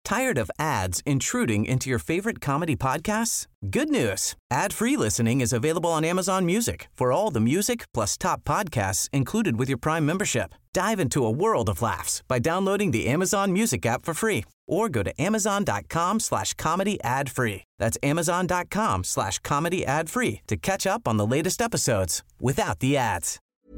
Tired of ads intruding into your favorite comedy podcasts? Good news. Ad-free listening is available on Amazon Music for all the music plus top podcasts included with your Prime membership. Dive into a world of laughs by downloading the Amazon Music app for free or go to amazon.com/comedy ad-free. That's amazon.com/comedy ad-free to catch up on the latest episodes without the ads.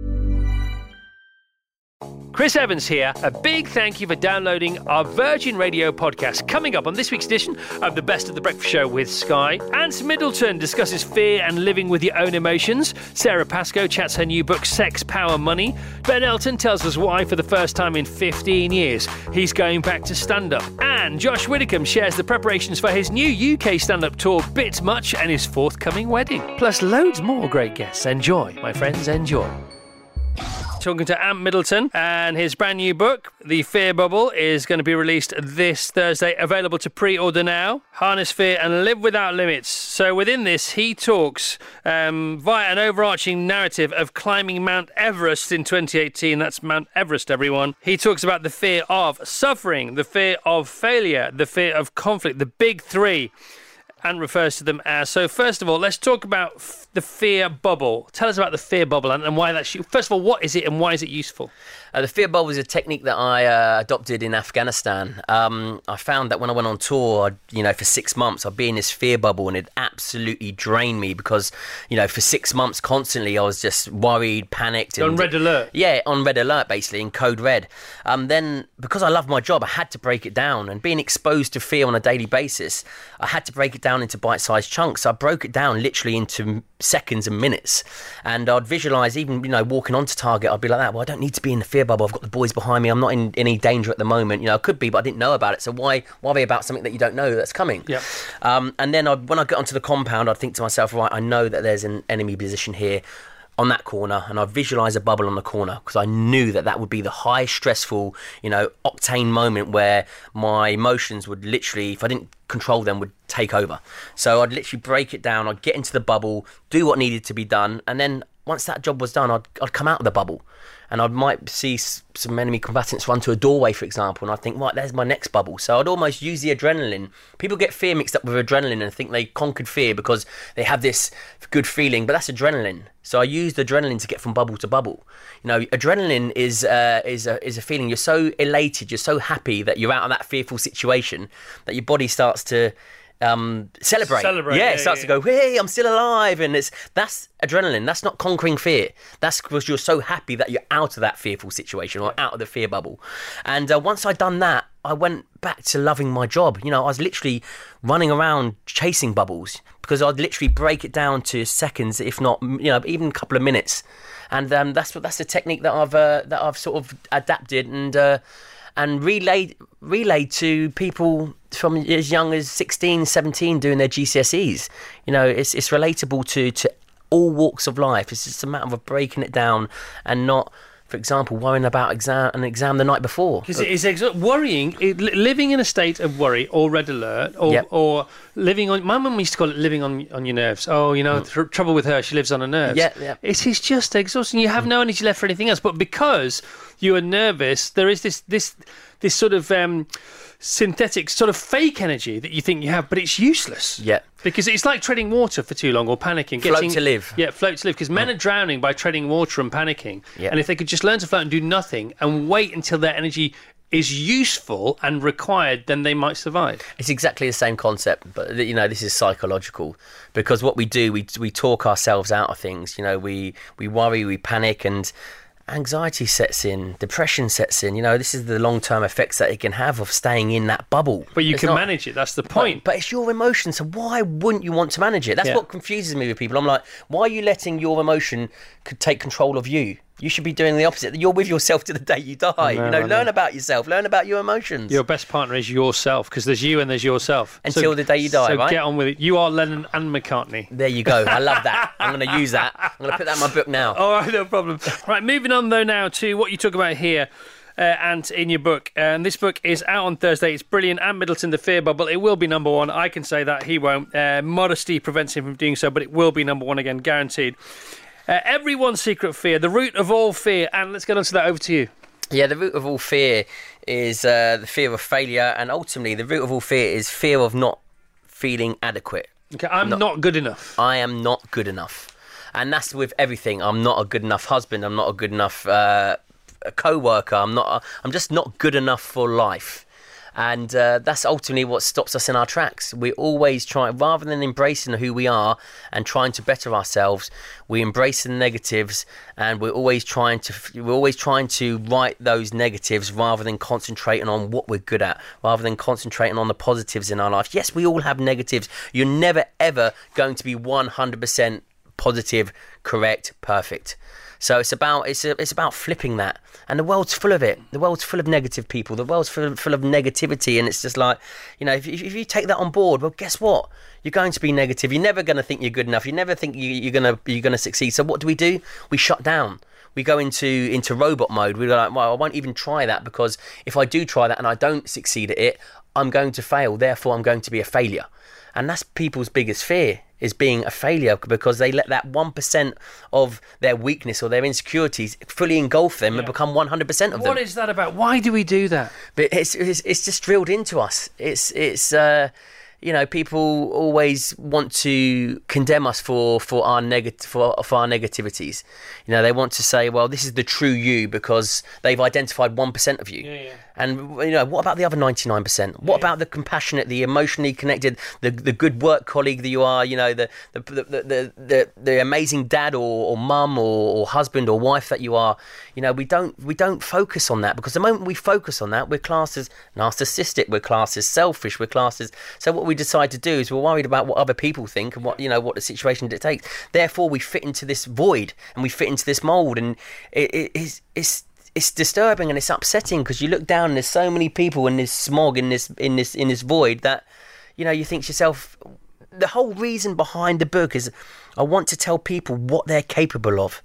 Chris Evans here. A big thank you for downloading our Virgin Radio podcast. Coming up on this week's edition of the Best of the Breakfast Show with Sky, Ant Middleton discusses fear and living with your own emotions. Sarah Pascoe chats her new book, Sex, Power, Money. Ben Elton tells us why, for the first time in 15 years, he's going back to stand-up. And Josh Widdicombe shares the preparations for his new UK stand-up tour, Bit Much, and his forthcoming wedding. Plus loads more great guests. Enjoy, my friends, enjoy. Talking to Ant Middleton, and his brand new book, The Fear Bubble, is going to be released this Thursday, available to pre-order now. Harness Fear and Live Without Limits. So within this, he talks via an overarching narrative of climbing Mount Everest in 2018. That's Mount Everest, everyone. He talks about the fear of suffering, the fear of failure, the fear of conflict, the big three, and refers to them as. So first of all, let's talk about the fear bubble. Tell us about the fear bubble and why that's... First of all, what is it and why is it useful? The fear bubble is a technique that I adopted in Afghanistan. I found that when I went on tour, for 6 months, I'd be in this fear bubble and it absolutely drained me because, for 6 months constantly, I was just worried, panicked. On red alert? Yeah, on red alert, basically, in code red. Then, because I love my job, I had to break it down. And being exposed to fear on a daily basis, I had to break it down into bite-sized chunks. So I broke it down literally into seconds and minutes. And I'd visualise, even, walking onto target, I'd be like that, well, I don't need to be in the fear bubble. I've got the boys behind me. I'm not in any danger at the moment. I could be, but I didn't know about it. So why worry about something that you don't know that's coming? Yeah. And then when I get onto the compound, I'd think to myself, right, I know that there's an enemy position here on that corner, and I visualise a bubble on the corner because I knew that would be the high stressful, octane moment where my emotions would literally, if I didn't control them, would take over. So I'd literally break it down. I'd get into the bubble, do what needed to be done, and then once that job was done, I'd come out of the bubble. And I might see some enemy combatants run to a doorway, for example, and I'd think, right, there's my next bubble. So I'd almost use the adrenaline. People get fear mixed up with adrenaline and think they conquered fear because they have this good feeling, but that's adrenaline. So I used adrenaline to get from bubble to bubble. Adrenaline is a feeling. You're so elated, you're so happy that you're out of that fearful situation that your body starts to celebrate. Yeah, it starts to go, hey, I'm still alive. And that's adrenaline. That's not conquering fear. That's because you're so happy that you're out of that fearful situation or out of the fear bubble. And once I'd done that, I went back to loving my job. I was literally running around chasing bubbles because I'd literally break it down to seconds, if not, even a couple of minutes. And that's the technique that I've sort of adapted and relayed to people from as young as 16, 17 doing their GCSEs. It's relatable to all walks of life. It's just a matter of breaking it down and not, for example, worrying about an exam the night before. Because it's worrying, living in a state of worry or red alert or living on... My mum used to call it living on your nerves. Oh, trouble with her, she lives on her nerves. Yeah. It is just exhausting. You have no energy left for anything else. But because you are nervous, there is this sort of synthetic, sort of fake energy that you think you have, but it's useless. Yeah. Because it's like treading water for too long or panicking. Float to live. Yeah, float to live. Because men are drowning by treading water and panicking. Yeah. And if they could just learn to float and do nothing and wait until their energy is useful and required, then they might survive. It's exactly the same concept, but this is psychological. Because what we do, we talk ourselves out of things. We worry, we panic, and anxiety sets in, depression sets in. This is the long-term effects that it can have of staying in that bubble. But you can manage it, that's the point. But it's your emotion, so why wouldn't you want to manage it? That's what confuses me with people. I'm like, why are you letting your emotion take control of you? You should be doing the opposite. You're with yourself to the day you die. Learn about yourself. Learn about your emotions. Your best partner is yourself, because there's you and there's yourself. Until the day you die, right? So get on with it. You are Lennon and McCartney. There you go. I love that. I'm going to use that. I'm going to put that in my book now. All right, no problem. Right, moving on, though, now to what you talk about here. And in your book, and this book is out on Thursday. It's brilliant. Ant Middleton, The Fear Bubble. It will be number one. I can say that. He won't. Modesty prevents him from doing so, but it will be number one again, guaranteed. Everyone's secret fear, the root of all fear. And let's get on to that. Over to you. Yeah, the root of all fear the fear of failure, and ultimately the root of all fear is fear of not feeling adequate. Okay, I'm not good enough. I am not good enough. And that's with everything. I'm not a good enough husband. I'm not a good enough co-worker. I'm just not good enough for life. And that's ultimately what stops us in our tracks. We always try, rather than embracing who we are and trying to better ourselves, we embrace the negatives, and we're always trying to right those negatives rather than concentrating on what we're good at, rather than concentrating on the positives in our life. Yes, we all have negatives. You're never ever going to be 100% positive, correct, perfect. So it's about flipping that, and the world's full of it. The world's full of negative people. The world's full of negativity, and it's just like, if you take that on board, well, guess what? You're going to be negative. You're never going to think you're good enough. You never think you're gonna succeed. So what do? We shut down. We go into robot mode. We're like, well, I won't even try that, because if I do try that and I don't succeed at it, I'm going to fail. Therefore, I'm going to be a failure. And that's people's biggest fear, is being a failure, because they let that 1% of their weakness or their insecurities fully engulf them and become 100% of them. What is that about? Why do we do that? But it's just drilled into us. People always want to condemn us for our negativities. They want to say, well, this is the true you, because they've identified 1% of you. Yeah. And what about the other 99%? What about the compassionate, the emotionally connected, the good work colleague that you are? The amazing dad or mum or husband or wife that you are. We don't focus on that, because the moment we focus on that, we're classed as narcissistic, we're classed as selfish, we're classed as. So what we decide to do is we're worried about what other people think and what the situation dictates. Therefore, we fit into this void and we fit into this mold, and it's disturbing and it's upsetting, because you look down and there's so many people in this smog, in this void, that you think to yourself, the whole reason behind the book is I want to tell people what they're capable of,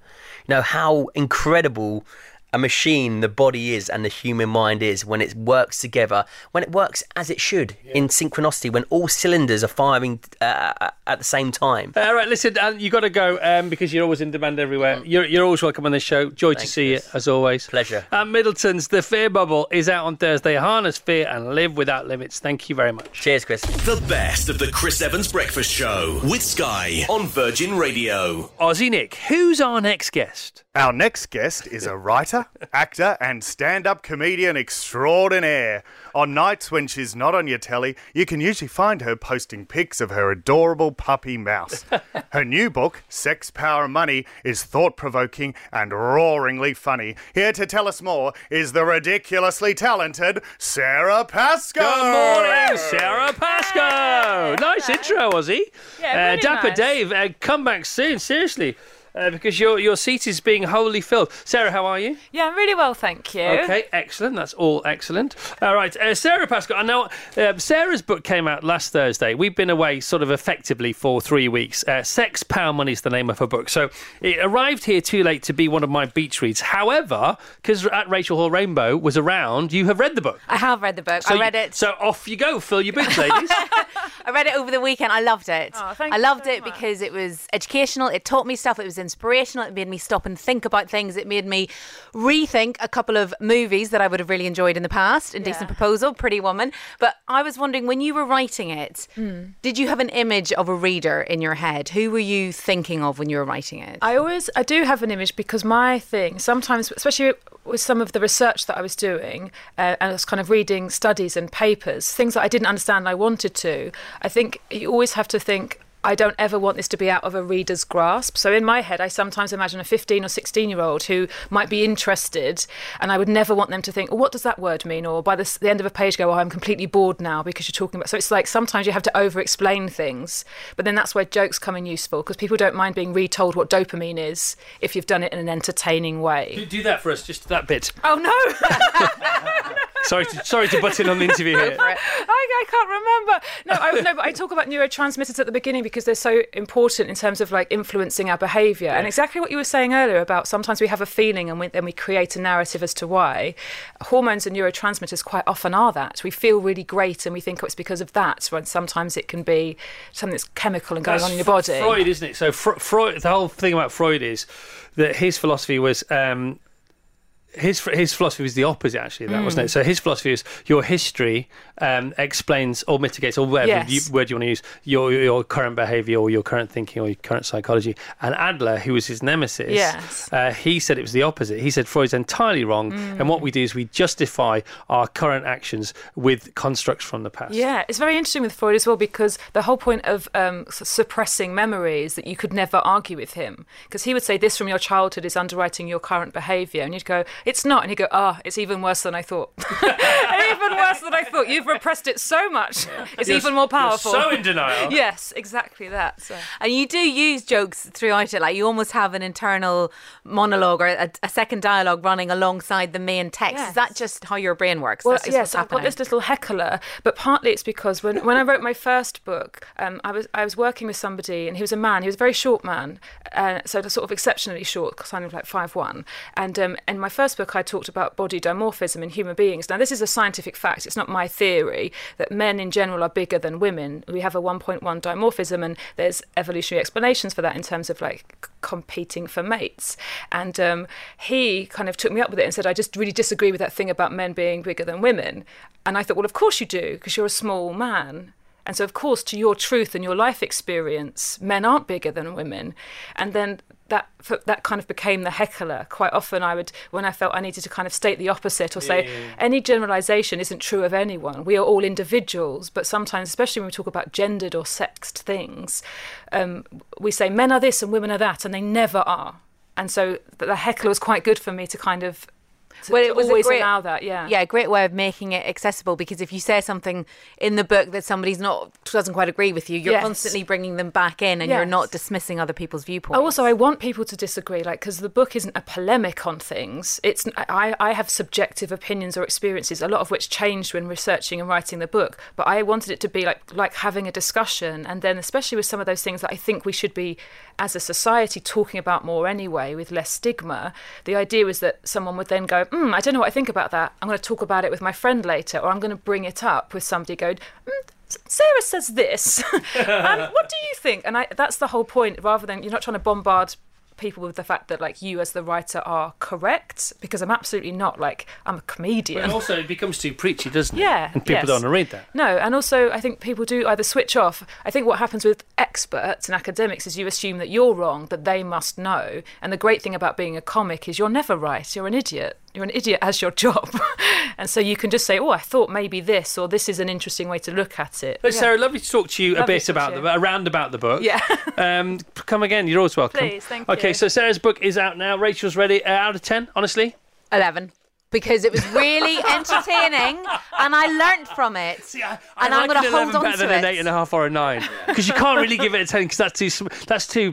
how incredible a machine the body is and the human mind is when it works together, when it works as it should, in synchronicity, when all cylinders are firing at the same time. All right, listen, you got to go because you're always in demand everywhere. You're always welcome on this show. Joy to see you, as always. Pleasure. Middleton's The Fear Bubble is out on Thursday. Harness fear and live without limits. Thank you very much. Cheers, Chris. The best of the Chris Evans Breakfast Show with Sky on Virgin Radio. Aussie Nick, who's our next guest? Our next guest is a writer, actor and stand-up comedian extraordinaire. On nights when she's not on your telly, you can usually find her posting pics of her adorable puppy Mouse. Her new book, Sex, Power and Money, is thought-provoking and roaringly funny. Here to tell us more is the ridiculously talented Sarah Pascoe. Good morning, Sarah Pascoe. Nice intro, Aussie. Yeah, really Dapper nice. Dave, come back soon, seriously. Because your seat is being wholly filled. Sarah, how are you? Yeah, I'm really well, thank you. Okay, excellent. That's all excellent. All right, Sarah Pascoe. I know Sarah's book came out last Thursday. We've been away sort of effectively for 3 weeks. Sex, Power, Money is the name of her book. So it arrived here too late to be one of my beach reads. However, because at Rachel Hall Rainbow was around, you have read the book. I have read the book. I read it. So off you go. Fill your boots, ladies. I read it over the weekend. I loved it. Oh, thank I you loved very it much. because it was educational. It taught me stuff. It was inspirational. It made me stop and think about things. It made me rethink a couple of movies that I would have really enjoyed in the past. Indecent Proposal, Pretty Woman. But I was wondering, when you were writing it, did you have an image of a reader in your head? Who were you thinking of when you were writing it? I do have an image, because my thing sometimes, especially with some of the research that I was doing, and I was kind of reading studies and papers, things that I didn't understand and I wanted to, I think you always have to think, I don't ever want this to be out of a reader's grasp. So in my head, I sometimes imagine a 15 or 16-year-old who might be interested, and I would never want them to think, oh, what does that word mean? Or by the end of a page go, oh, I'm completely bored now because you're talking about... So it's like sometimes you have to over-explain things, but then that's where jokes come in useful, because people don't mind being retold what dopamine is if you've done it in an entertaining way. Do that for us, just that bit. Oh, no! Sorry to butt in on the interview here. I can't remember. But I talk about neurotransmitters at the beginning because they're so important in terms of like influencing our behaviour. And exactly what you were saying earlier about sometimes we have a feeling and then we create a narrative as to why. Hormones and neurotransmitters quite often are that. We feel really great and we think, oh, it's because of that, when sometimes it can be something that's chemical and going on in your body. Freud, isn't it? So Freud, the whole thing about Freud is that his philosophy was... his philosophy was the opposite, actually, that wasn't it? So his philosophy is your history explains or mitigates, or whatever word you want to use, your current behaviour or your current thinking or your current psychology. And Adler, who was his nemesis, he said it was the opposite. He said Freud's entirely wrong, and what we do is we justify our current actions with constructs from the past. Yeah, it's very interesting with Freud as well, because the whole point of suppressing memory is that you could never argue with him, because he would say this from your childhood is underwriting your current behaviour, and you'd go, it's not, and he'd go, it's even worse than I thought. Even worse than I thought. You've repressed it so much. It's even more powerful. You're so in denial. Yes, exactly that. So. And you do use jokes throughout it, like you almost have an internal monologue or a second dialogue running alongside the main text. Yes. Is that just how your brain works? Well, That's just yes, I've got this little heckler, but partly it's because when I wrote my first book, I was working with somebody, and he was a man. He was a very short man, so sort of exceptionally short, kind of like 5'1". And in my first book, I talked about body dimorphism in human beings. Now, this is a scientific fact. It's not my theory that men in general are bigger than women. We have a 1.1 dimorphism, and there's evolutionary explanations for that in terms of like competing for mates. And he kind of took me up with it and said, I just really disagree with that thing about men being bigger than women. And I thought, well, of course you do, because you're a small man. And so, of course, to your truth and your life experience, men aren't bigger than women. And then that kind of became the heckler. Quite often when I felt I needed to kind of state the opposite or say any generalisation isn't true of anyone. We are all individuals, but sometimes, especially when we talk about gendered or sexed things, we say men are this and women are that, and they never are. And so the heckler was quite good for me to kind of it was always allow that, a great way of making it accessible, because if you say something in the book that doesn't quite agree with you, you're constantly bringing them back in, and you're not dismissing other people's viewpoints. Also, I want people to disagree, because the book isn't a polemic on things. I have subjective opinions or experiences, a lot of which changed when researching and writing the book, but I wanted it to be like having a discussion, and then especially with some of those things that I think we should be, as a society, talking about more anyway, with less stigma. The idea was that someone would then go, I don't know what I think about that. I'm going to talk about it with my friend later, or I'm going to bring it up with somebody going, Sarah says this. What do you think? And that's the whole point, rather than, you're not trying to bombard people with the fact that like you as the writer are correct, because I'm absolutely not. Like, I'm a comedian. But also it becomes too preachy, doesn't it? Yeah. And people don't want to read that. No, and also I think people do either switch off. I think what happens with experts and academics is you assume that you're wrong, that they must know. And the great thing about being a comic is you're never right. You're an idiot. You're an idiot as your job. And so you can just say, I thought maybe this, or this is an interesting way to look at it. But Sarah, lovely to talk to you a bit about the book. Yeah. Come again, you're always welcome. Please, thank you. Okay, so Sarah's book is out now. Rachel's ready. Out of 10, honestly? 11. Because it was really entertaining, and I learned from it. See, I and like I'm going to hold on better to than it. an 8.5 or a 9, because you can't really give it a 10, because that's too.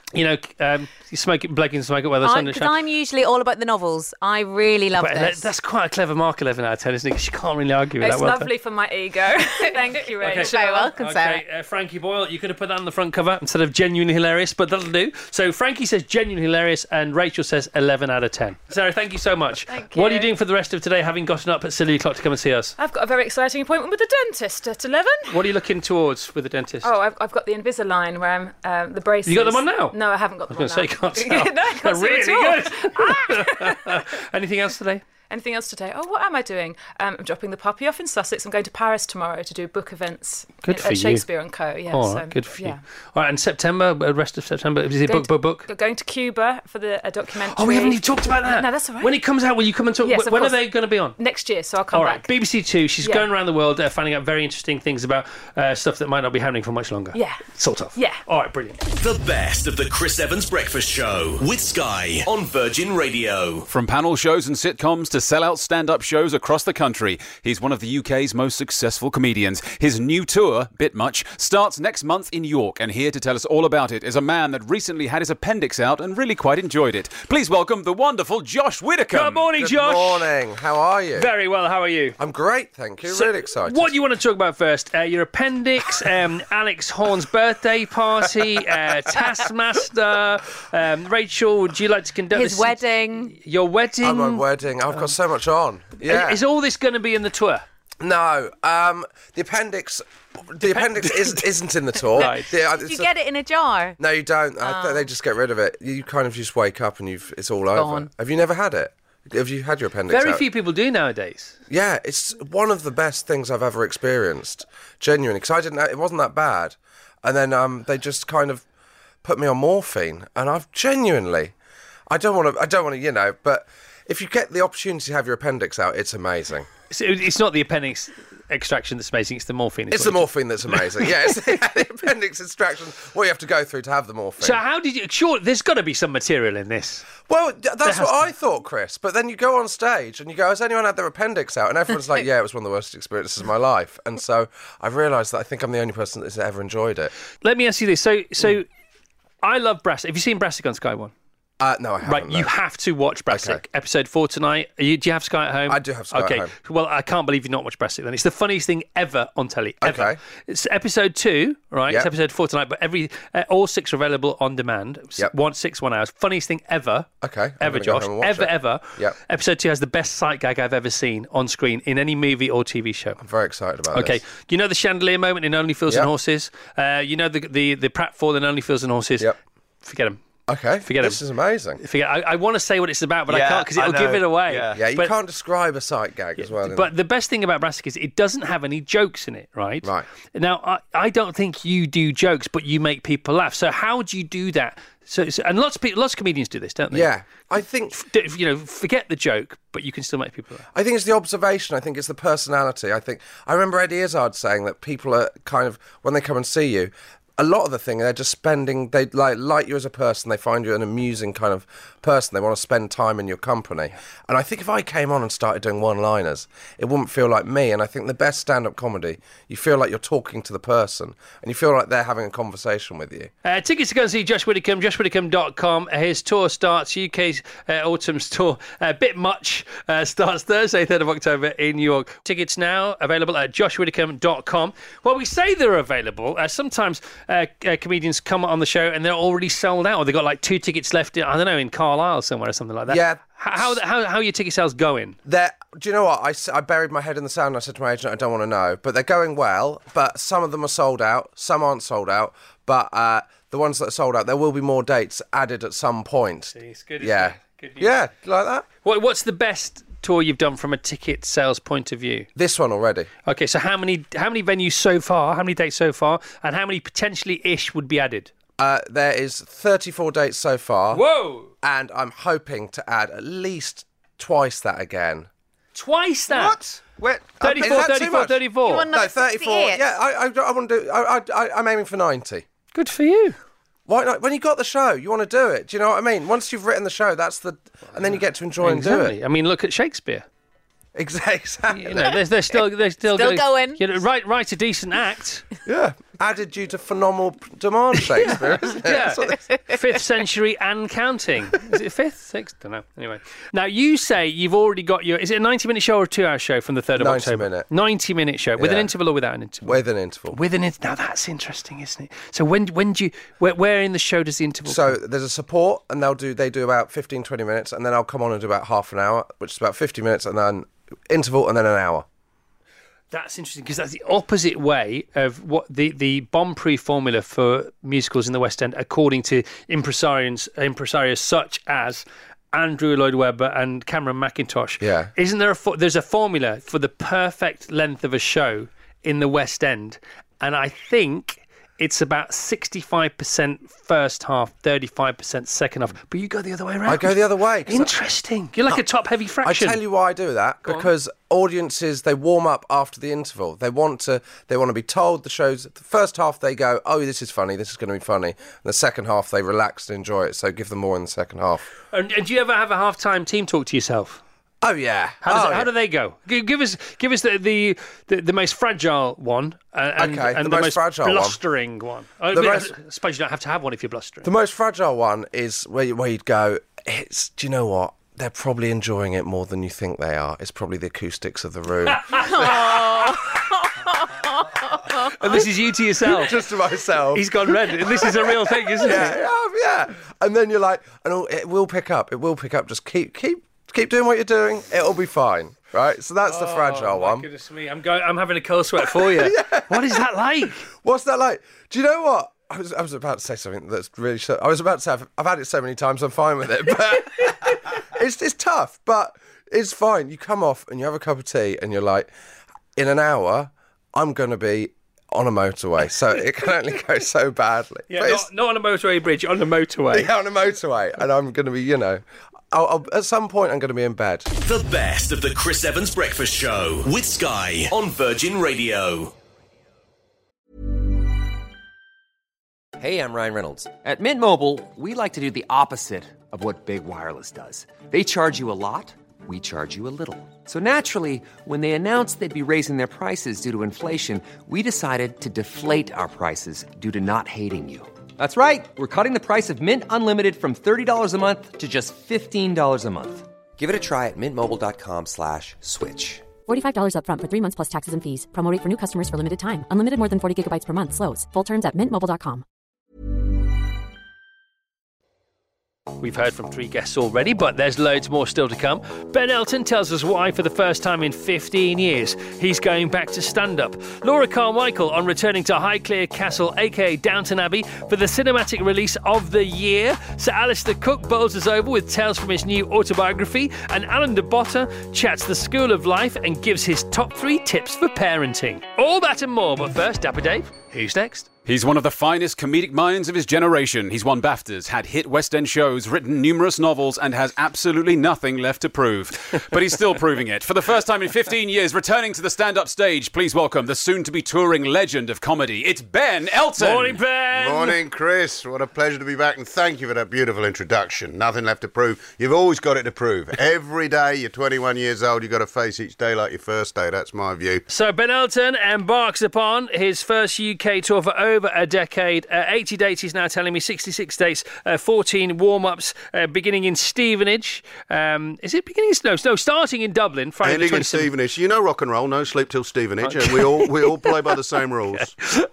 You smoke it, Blake can smoke it while the sun is shining. I'm usually all about the novels. I really love this. That's quite a clever mark, 11 out of 10, isn't it? Because you can't really argue with that. It's lovely for my ego. Thank you, Rachel. Okay. Very welcome, Sarah. Frankie Boyle, you could have put that on the front cover instead of genuinely hilarious, but that'll do. So Frankie says genuinely hilarious, and Rachel says 11 out of 10. Sarah, thank you so much. Thank you. What are you doing for the rest of today, having gotten up at silly o'clock to come and see us? I've got a very exciting appointment with the dentist at 11. What are you looking towards with the dentist? Oh, I've got the Invisalign where I'm the braces. You got them on now? No, I haven't got them on now. I was going to say, can't tell. No, I can't They're see really at all. good. Anything else today? Anything else today? Oh, what am I doing? I'm dropping the puppy off in Sussex. I'm going to Paris tomorrow to do book events at Shakespeare and Co. Yeah, all right, good for you. All right, and September, rest of September, is it book? Going to Cuba for the documentary. Oh, we haven't even talked about that. No, that's all right. When it comes out, will you come and talk? Yes, when are they going to be on? Next year, so I'll come back. BBC Two. She's going around the world finding out very interesting things about stuff that might not be happening for much longer. Yeah. Sort of. Yeah. All right, brilliant. The best of the Chris Evans Breakfast Show with Sky on Virgin Radio. From panel shows and sitcoms to sell-out stand-up shows across the country, he's one of the UK's most successful comedians. His new tour, Bit Much, starts next month in York, and here to tell us all about it is a man that recently had his appendix out and really quite enjoyed it. Please welcome the wonderful Josh Widdicombe. Good morning, Josh. Good morning. How are you? Very well. How are you? I'm great, thank you. Really excited. What do you want to talk about first? Your appendix, Alex Horn's birthday party, Taskmaster, Rachel, would you like to conduct his wedding? Your wedding? Oh, my wedding. I've got so much on. Yeah. Is all this going to be in the tour? No. The appendix isn't in the tour. Right. Do you get it in a jar? No, you don't. They just get rid of it. You kind of just wake up and it's all over. Gone. Have you never had it? Have you had your appendix Very out? few people do nowadays. Yeah, it's one of the best things I've ever experienced. Genuinely, because it wasn't that bad, and then they just kind of put me on morphine, and I've genuinely, I don't want to, but if you get the opportunity to have your appendix out, it's amazing. It's not the appendix extraction that's amazing, it's the morphine. It's the morphine that's amazing. Yeah, it's the appendix extraction, what you have to go through to have the morphine. So how did you... Sure, there's got to be some material in this. Well, that's what I thought, Chris. But then you go on stage and you go, has anyone had their appendix out? And everyone's like, yeah, it was one of the worst experiences of my life. And so I've realised that I think I'm the only person that's ever enjoyed it. Let me ask you this. So I love Brassic. Have you seen Brassic on Sky One? No, I haven't. Right, no. you have to watch Brassic. Okay. Episode 4 tonight. Do you have Sky at home? I do have Sky at home. Well, I can't believe you've not watched Brassic then. It's the funniest thing ever on telly. Ever. Okay. It's episode 2, right? Yep. It's episode 4 tonight, but all 6 are available on demand. Yep. 1 hours. Funniest thing ever. Okay. Ever, Josh. Ever. Yep. Episode 2 has the best sight gag I've ever seen on screen in any movie or TV show. I'm very excited about this. Okay. You know the chandelier moment in Only Fools and Horses? You know the pratfall in Only Fools and Horses? Yep. Forget them. Okay, Forget this it. is amazing. I want to say what it's about, but I can't because it'll give it away. Yeah, you can't describe a sight gag as well. But the best thing about Brassic is it doesn't have any jokes in it, right? Right. Now, I don't think you do jokes, but you make people laugh. So how do you do that? And lots of comedians do this, don't they? Yeah, I think forget the joke, but you can still make people laugh. I think it's the observation. I think it's the personality. I remember Eddie Izzard saying that people are kind of, when they come and see you, a lot of the thing, they're just spending, they like you as a person, they find you an amusing kind of person, they want to spend time in your company. And I think if I came on and started doing one-liners, it wouldn't feel like me. And I think the best stand-up comedy, you feel like you're talking to the person, and you feel like they're having a conversation with you. Tickets to go and see Josh Widdicombe, joshwiddicombe.com. His tour starts, UK's autumn's tour, Bit Much, starts Thursday, 3rd of October in New York. Tickets now available at joshwiddicombe.com. Well, we say they're available. Sometimes comedians come on the show and they're already sold out, or they've got like 2 tickets left, I don't know, in Carlisle somewhere or something like that. Yeah. How are your ticket sales going? Do you know what? I buried my head in the sand and I said to my agent, I don't want to know. But they're going well, but some of them are sold out, some aren't sold out. But the ones that are sold out, there will be more dates added at some point. It's good, yeah. Good news. Yeah, like that. What's the best tour you've done from a ticket sales point of view? This one already. Okay, so how many venues so far, how many dates so far, and how many potentially-ish would be added? There is 34 dates so far. Whoa! And I'm hoping to add at least twice that again. Twice that? What? Wait, 34, 34, 34. You want No, 34. Yeah, I want to do... I'm aiming for 90. Good for you. Why not? When you got the show, you want to do it. Do you know what I mean? Once you've written the show, that's the... And then you get to enjoy and do it. I mean, look at Shakespeare. Exactly. You know, they're still going. You know, write a decent act. Yeah. Added due to phenomenal demand, Shakespeare, isn't it? Yeah. 5th century and counting. Is it 5th? 6th? Don't know. Anyway. Now, you say you've already got your... Is it a 90-minute show or a 2-hour show from the 3rd of October? 90-minute. 90-minute show. With an Yeah. interval or without an interval? With an interval. With an interval. Now, that's interesting, isn't it? So when do you... Where in the show does the interval So come? there's a support, and they do about 15, 20 minutes, and then I'll come on and do about half an hour, which is about 50 minutes, and then interval, and then an hour. That's interesting because that's the opposite way of what the bomb-proof formula for musicals in the West End, according to impresarios such as Andrew Lloyd Webber and Cameron McIntosh. Yeah. Isn't there there's a formula for the perfect length of a show in the West End, and I think it's about 65% first half, 35% second half. But you go the other way around. I go the other way. Interesting. You're like a top-heavy I fraction. tell you why I do that, because audiences, they warm up after the interval. They want to be told the shows. The first half they go, oh, this is funny, this is going to be funny. And the second half they relax and enjoy it, so give them more in the second half. And do you ever have a half-time team talk to yourself? Oh yeah. How do they go? Give us the most fragile one and the the most fragile one. blustering one. I suppose you don't have to have one if you're blustering. The most fragile one is where you'd go, do you know what? They're probably enjoying it more than you think they are. It's probably the acoustics of the room. And this is you to yourself. Just to myself. He's gone red. And this is a real thing, isn't it? Yeah. And then you're like, it will pick up. It will pick up. Just keep doing what you're doing. It'll be fine. Right? So that's the fragile one. Goodness me. I'm having a cold sweat for you. Yeah. What is that like? What's that like? Do you know what? I was about to say something that's really... I was about to say, I've had it so many times, I'm fine with it. But it's tough, but it's fine. You come off and you have a cup of tea and you're like, in an hour, I'm going to be on a motorway. So it can only go so badly. Yeah, not on a motorway bridge, on the motorway. Yeah, on a motorway. And I'm going to be, I'll, at some point I'm going to be in bed. The best of the Chris Evans Breakfast Show with Sky on Virgin Radio. Hey, I'm Ryan Reynolds. At Mint Mobile, we like to do the opposite of what Big Wireless does. They charge you a lot, we charge you a little. So naturally, when they announced they'd be raising their prices due to inflation, we decided to deflate our prices due to not hating you. That's right. We're cutting the price of Mint Unlimited from $30 a month to just $15 a month. Give it a try at mintmobile.com/switch. $45 up front for 3 months plus taxes and fees. Promo rate for new customers for limited time. Unlimited more than 40 gigabytes per month. Slows full terms at mintmobile.com. We've heard from 3 guests already, but there's loads more still to come. Ben Elton tells us why, for the first time in 15 years, he's going back to stand-up. Laura Carmichael on returning to Highclere Castle, aka Downton Abbey, for the cinematic release of the year. Sir Alistair Cook bowls us over with tales from his new autobiography, and Alan de Botta chats the school of life and gives his top 3 tips for parenting. All that and more, but first, Dapper Dave, who's next? He's one of the finest comedic minds of his generation. He's won BAFTAs, had hit West End shows, written numerous novels, and has absolutely nothing left to prove. But he's still proving it. For the first time in 15 years, returning to the stand-up stage, please welcome the soon-to-be touring legend of comedy. It's Ben Elton. Morning, Ben. Morning, Chris. What a pleasure to be back, and thank you for that beautiful introduction. Nothing left to prove. You've always got it to prove. Every day you're 21 years old, you've got to face each day like your first day. That's my view. So Ben Elton embarks upon his first UK tour for over a decade. 80 dates, he's now telling me, 66 dates, 14 warm-ups, beginning in Stevenage. Is it beginning? No, starting in Dublin. Friday Ending the 27th. in Stevenage. You know rock and roll, no sleep till Stevenage. And we all play by the same rules.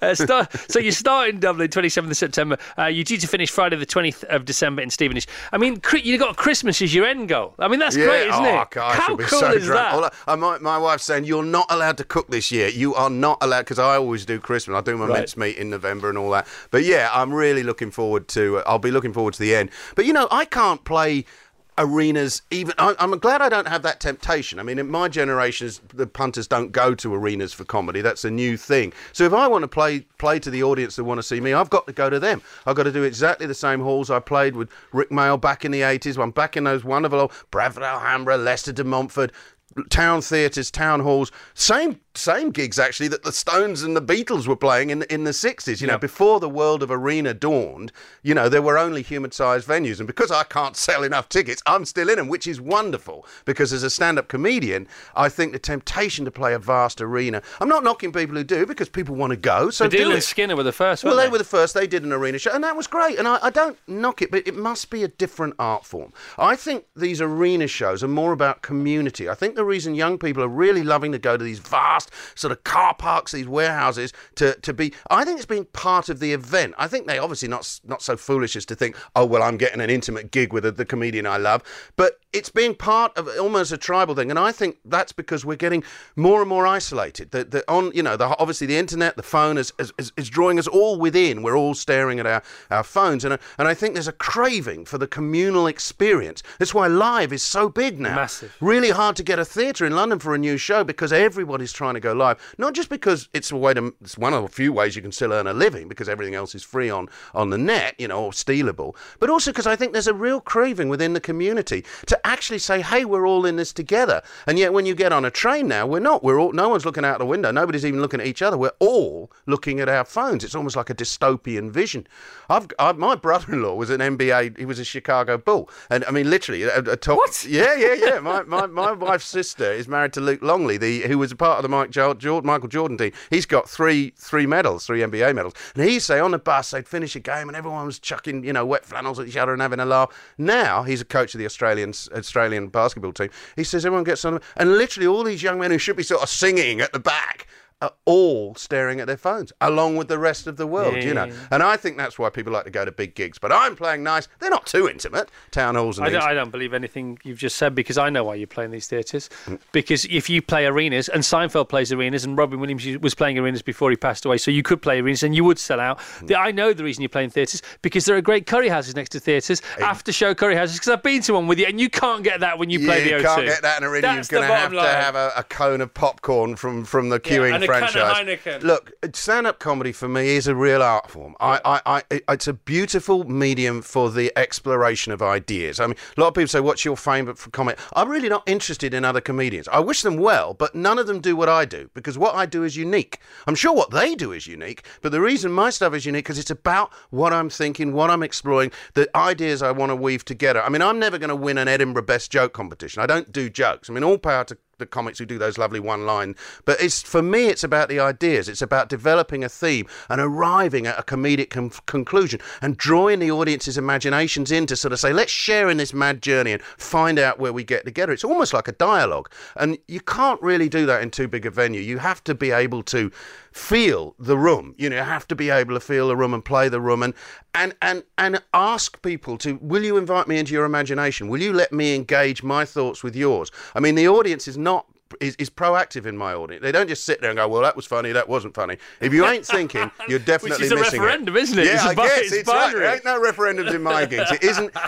So you start in Dublin, 27th of September. You're due to finish Friday the 20th of December in Stevenage. I mean, you've got Christmas as your end goal. I mean, that's great, isn't it? God, How cool is that? My wife's saying, you're not allowed to cook this year. You are not allowed, because I always do Christmas. I do my mincemeat in November and all that. But yeah, I'm really looking forward to, I'll be looking forward to the end. But I can't play arenas even. I'm glad I don't have that temptation. I mean, in my generation, the punters don't go to arenas for comedy. That's a new thing. So if I want to play to the audience that want to see me, I've got to go to them. I've got to do exactly the same halls I played with Rick Mail back in the 80s. I'm back in those wonderful old Bradford, Alhambra, Leicester de Montfort, town theatres, town halls, same gigs actually that the Stones and the Beatles were playing in the 60s. Before the world of arena dawned, there were only human-sized venues, and because I can't sell enough tickets, I'm still in them, which is wonderful, because as a stand-up comedian, I think the temptation to play a vast arena, I'm not knocking people who do, because people want to go, so do Dylan it. Skinner were the first, Well, they were the first. They did an arena show, and that was great, and I don't knock it, but it must be a different art form. I think these arena shows are more about community. I think the reason young people are really loving to go to these vast sort of car parks, these warehouses, to be, I think it's being part of the event. I think they obviously not so foolish as to think, oh, well, I'm getting an intimate gig with the comedian I love, but it's being part of almost a tribal thing, and I think that's because we're getting more and more isolated. Obviously the internet, the phone is drawing us all within. We're all staring at our phones, and I think there's a craving for the communal experience. That's why live is so big now. Massive. Really hard to get a theatre in London for a new show, because everybody's trying to go live. Not just because it's one of the few ways you can still earn a living, because everything else is free on the net, or stealable, but also because I think there's a real craving within the community to actually say, hey, we're all in this together. And yet when you get on a train now, we're not. No one's looking out the window. Nobody's even looking at each other. We're all looking at our phones. It's almost like a dystopian vision. My brother-in-law was an NBA. He was a Chicago Bull. And I mean, literally, What? Yeah. My wife's sister is married to Luke Longley, who was a part of the Michael Jordan team. He's got three medals, 3 NBA medals. And he'd say on the bus, they'd finish a game and everyone was chucking, wet flannels at each other and having a laugh. Now, he's a coach of the Australian basketball team. He says everyone gets on, and literally all these young men who should be sort of singing at the back are all staring at their phones, along with the rest of the world, you know. And I think that's why people like to go to big gigs. But I'm playing nice. They're not too intimate, town halls and things. I don't believe anything you've just said, because I know why you're playing these theatres. Because if you play arenas, and Seinfeld plays arenas, and Robin Williams was playing arenas before he passed away, so you could play arenas and you would sell out. I know the reason you're playing theatres, because there are great curry houses next to theatres, after-show curry houses, because I've been to one with you, and you can't get that when you play the O2. You can't get that in arena. You're going to have a cone of popcorn from the queuing and franchise. A can of Heineken. Look, stand-up comedy for me is a real art form. It's a beautiful medium for the exploration of ideas. I mean, a lot of people say, what's your favourite comedy? I'm really not interested in other comedians. I wish them well, but none of them do what I do, because what I do is unique. I'm sure what they do is unique, but the reason my stuff is unique because it's about what I'm thinking, what I'm exploring, the ideas I want to weave together. I mean, I'm never going to win an Edinburgh Best Joke competition. I don't do jokes. I mean, all power to the comics who do those lovely one-line, but for me it's about the ideas. It's about developing a theme and arriving at a comedic conclusion and drawing the audience's imaginations in to sort of say, let's share in this mad journey and find out where we get together. It's almost like a dialogue, and you can't really do that in too big a venue. You have to be able to feel the room. You have to be able to feel the room and play the room and ask people to, will you invite me into your imagination? Will you let me engage my thoughts with yours? I mean, the audience is proactive in my audience. They don't just sit there and go, well, that was funny, that wasn't funny. If you ain't thinking, you're definitely missing it. Which is a referendum, isn't it? Yeah, I guess it's right. There ain't no referendums in my gigs. It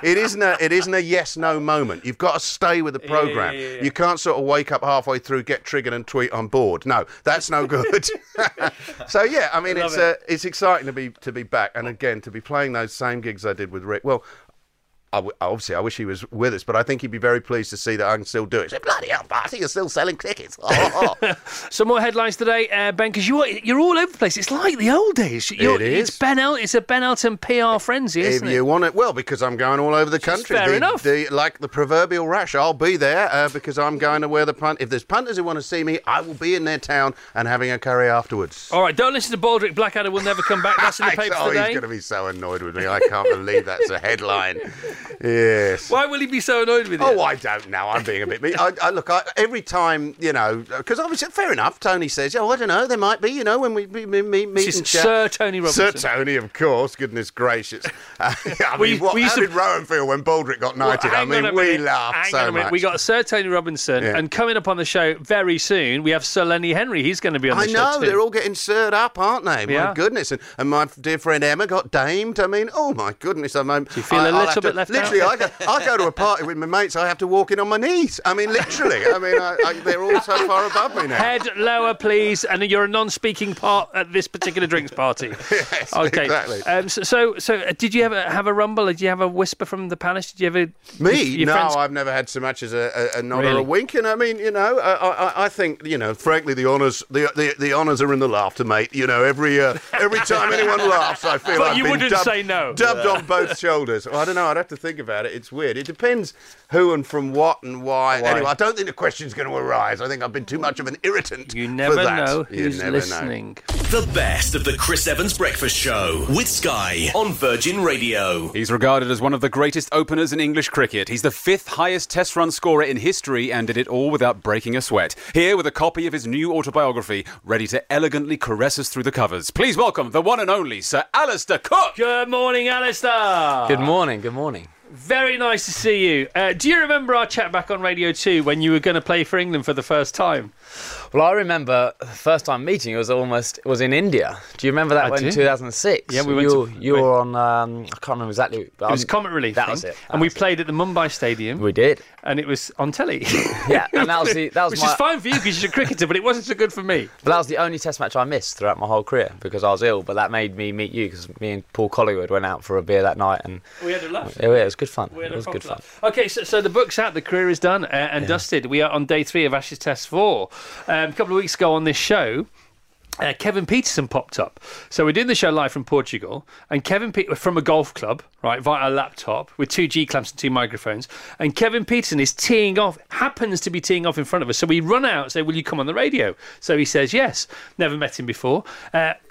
isn't a yes/no moment. You've got to stay with the programme. Yeah. You can't sort of wake up halfway through, get triggered and tweet I'm bored. No, that's no good. So yeah, I mean, it's exciting to be back, and again to be playing those same gigs I did with Rick. Well, obviously, I wish he was with us, but I think he'd be very pleased to see that I can still do it. Say, bloody hell, Barty, you're still selling tickets. Some more headlines today, Ben, because you're all over the place. It's like the old days. It is. It's a Ben Elton PR frenzy, isn't it? If you want it, well, because I'm going all over the country. Fair enough. Like the proverbial rash, I'll be there because I'm going to wear the punt. If there's punters who want to see me, I will be in their town and having a curry afterwards. All right, don't listen to Baldrick. Blackadder will never come back. That's in the papers today. He's going to be so annoyed with me. I can't believe that's a headline. Yes. Why will he be so annoyed with you? Oh, I don't know. I'm being a bit... Look, every time, because obviously, fair enough, Tony says, I don't know, there might be, when we meet and chat. Sir Tony Robinson. Sir Tony, of course, goodness gracious. How did Rowan feel when Baldrick got knighted? We laughed so much. We got Sir Tony Robinson, and coming up on the show very soon, we have Sir Lenny Henry. He's going to be on the show I know, too. They're all getting sirred up, aren't they? Yeah. My goodness. And my dear friend Emma got damed. I mean, oh my goodness. Do you feel a little bit left out? Literally, I go to a party with my mates, I have to walk in on my knees. I mean, literally. They're all so far above me now. Head lower, please, and you're a non-speaking part at this particular drinks party. Yes, okay. Exactly. So did you ever have a rumble? Did you have a whisper from the palace? Did you ever... Me? No, friends... I've never had so much as a nod or a wink. And I mean, I think, frankly, the honours the honours are in the laughter, mate. Every time anyone laughs, I feel I've been dubbed on both shoulders. Well, I don't know. I'd have to think about it. It's weird. It depends who and from what and why. Anyway, I don't think the question's going to arise. I think I've been too much of an irritant. You never for that. know who's listening. The best of the Chris Evans Breakfast Show with Sky on Virgin Radio. He's regarded as one of the greatest openers in English cricket. He's the 5th highest test run scorer in history and did it all without breaking a sweat. Here with a copy of his new autobiography, ready to elegantly caress us through the covers. Please welcome the one and only Sir Alistair Cook. Good morning, Alistair. Good morning, good morning. Very nice to see you. Do you remember our chat back on Radio 2 when you were going to play for England for the first time? Well, I remember the first time meeting you was in India. Do you remember that in 2006? Yeah, we were on, I can't remember exactly. But it was Comic Relief. That was it. And we played at the Mumbai Stadium. We did. And it was on telly. Yeah, and that was which is fine for you because you're a cricketer, but it wasn't so good for me. But that was the only test match I missed throughout my whole career because I was ill, but that made me meet you because me and Paul Collingwood went out for a beer that night and we had a laugh. Yeah, it was good fun. It was good fun. Okay, so the book's out, the career is done and dusted. We are on day 3 of Ashes Test 4. A couple of weeks ago on this show, Kevin Peterson popped up. So we're doing the show live from Portugal, and Kevin from a golf club, right, via a laptop with 2 G clamps and 2 microphones. And Kevin Peterson is happens to be teeing off in front of us. So we run out and say, will you come on the radio? So he says yes. Never met him before.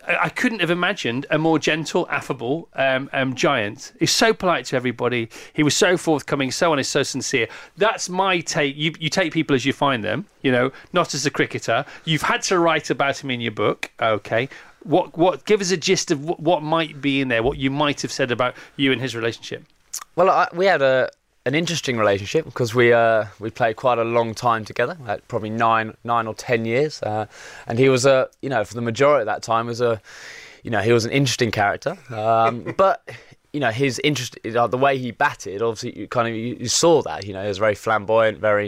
I couldn't have imagined a more gentle, affable giant. He's so polite to everybody. He was so forthcoming, so honest, so sincere. That's my take. You take people as you find them, not as a cricketer. You've had to write about him in your book. Okay. What? Give us a gist of what might be in there, what you might have said about you and his relationship. Well, we had an interesting relationship because we played quite a long time together, like probably 9 or 10 years, and he was for the majority of that time he was an interesting character, but his interest, the way he batted, obviously you saw that, he was very flamboyant, very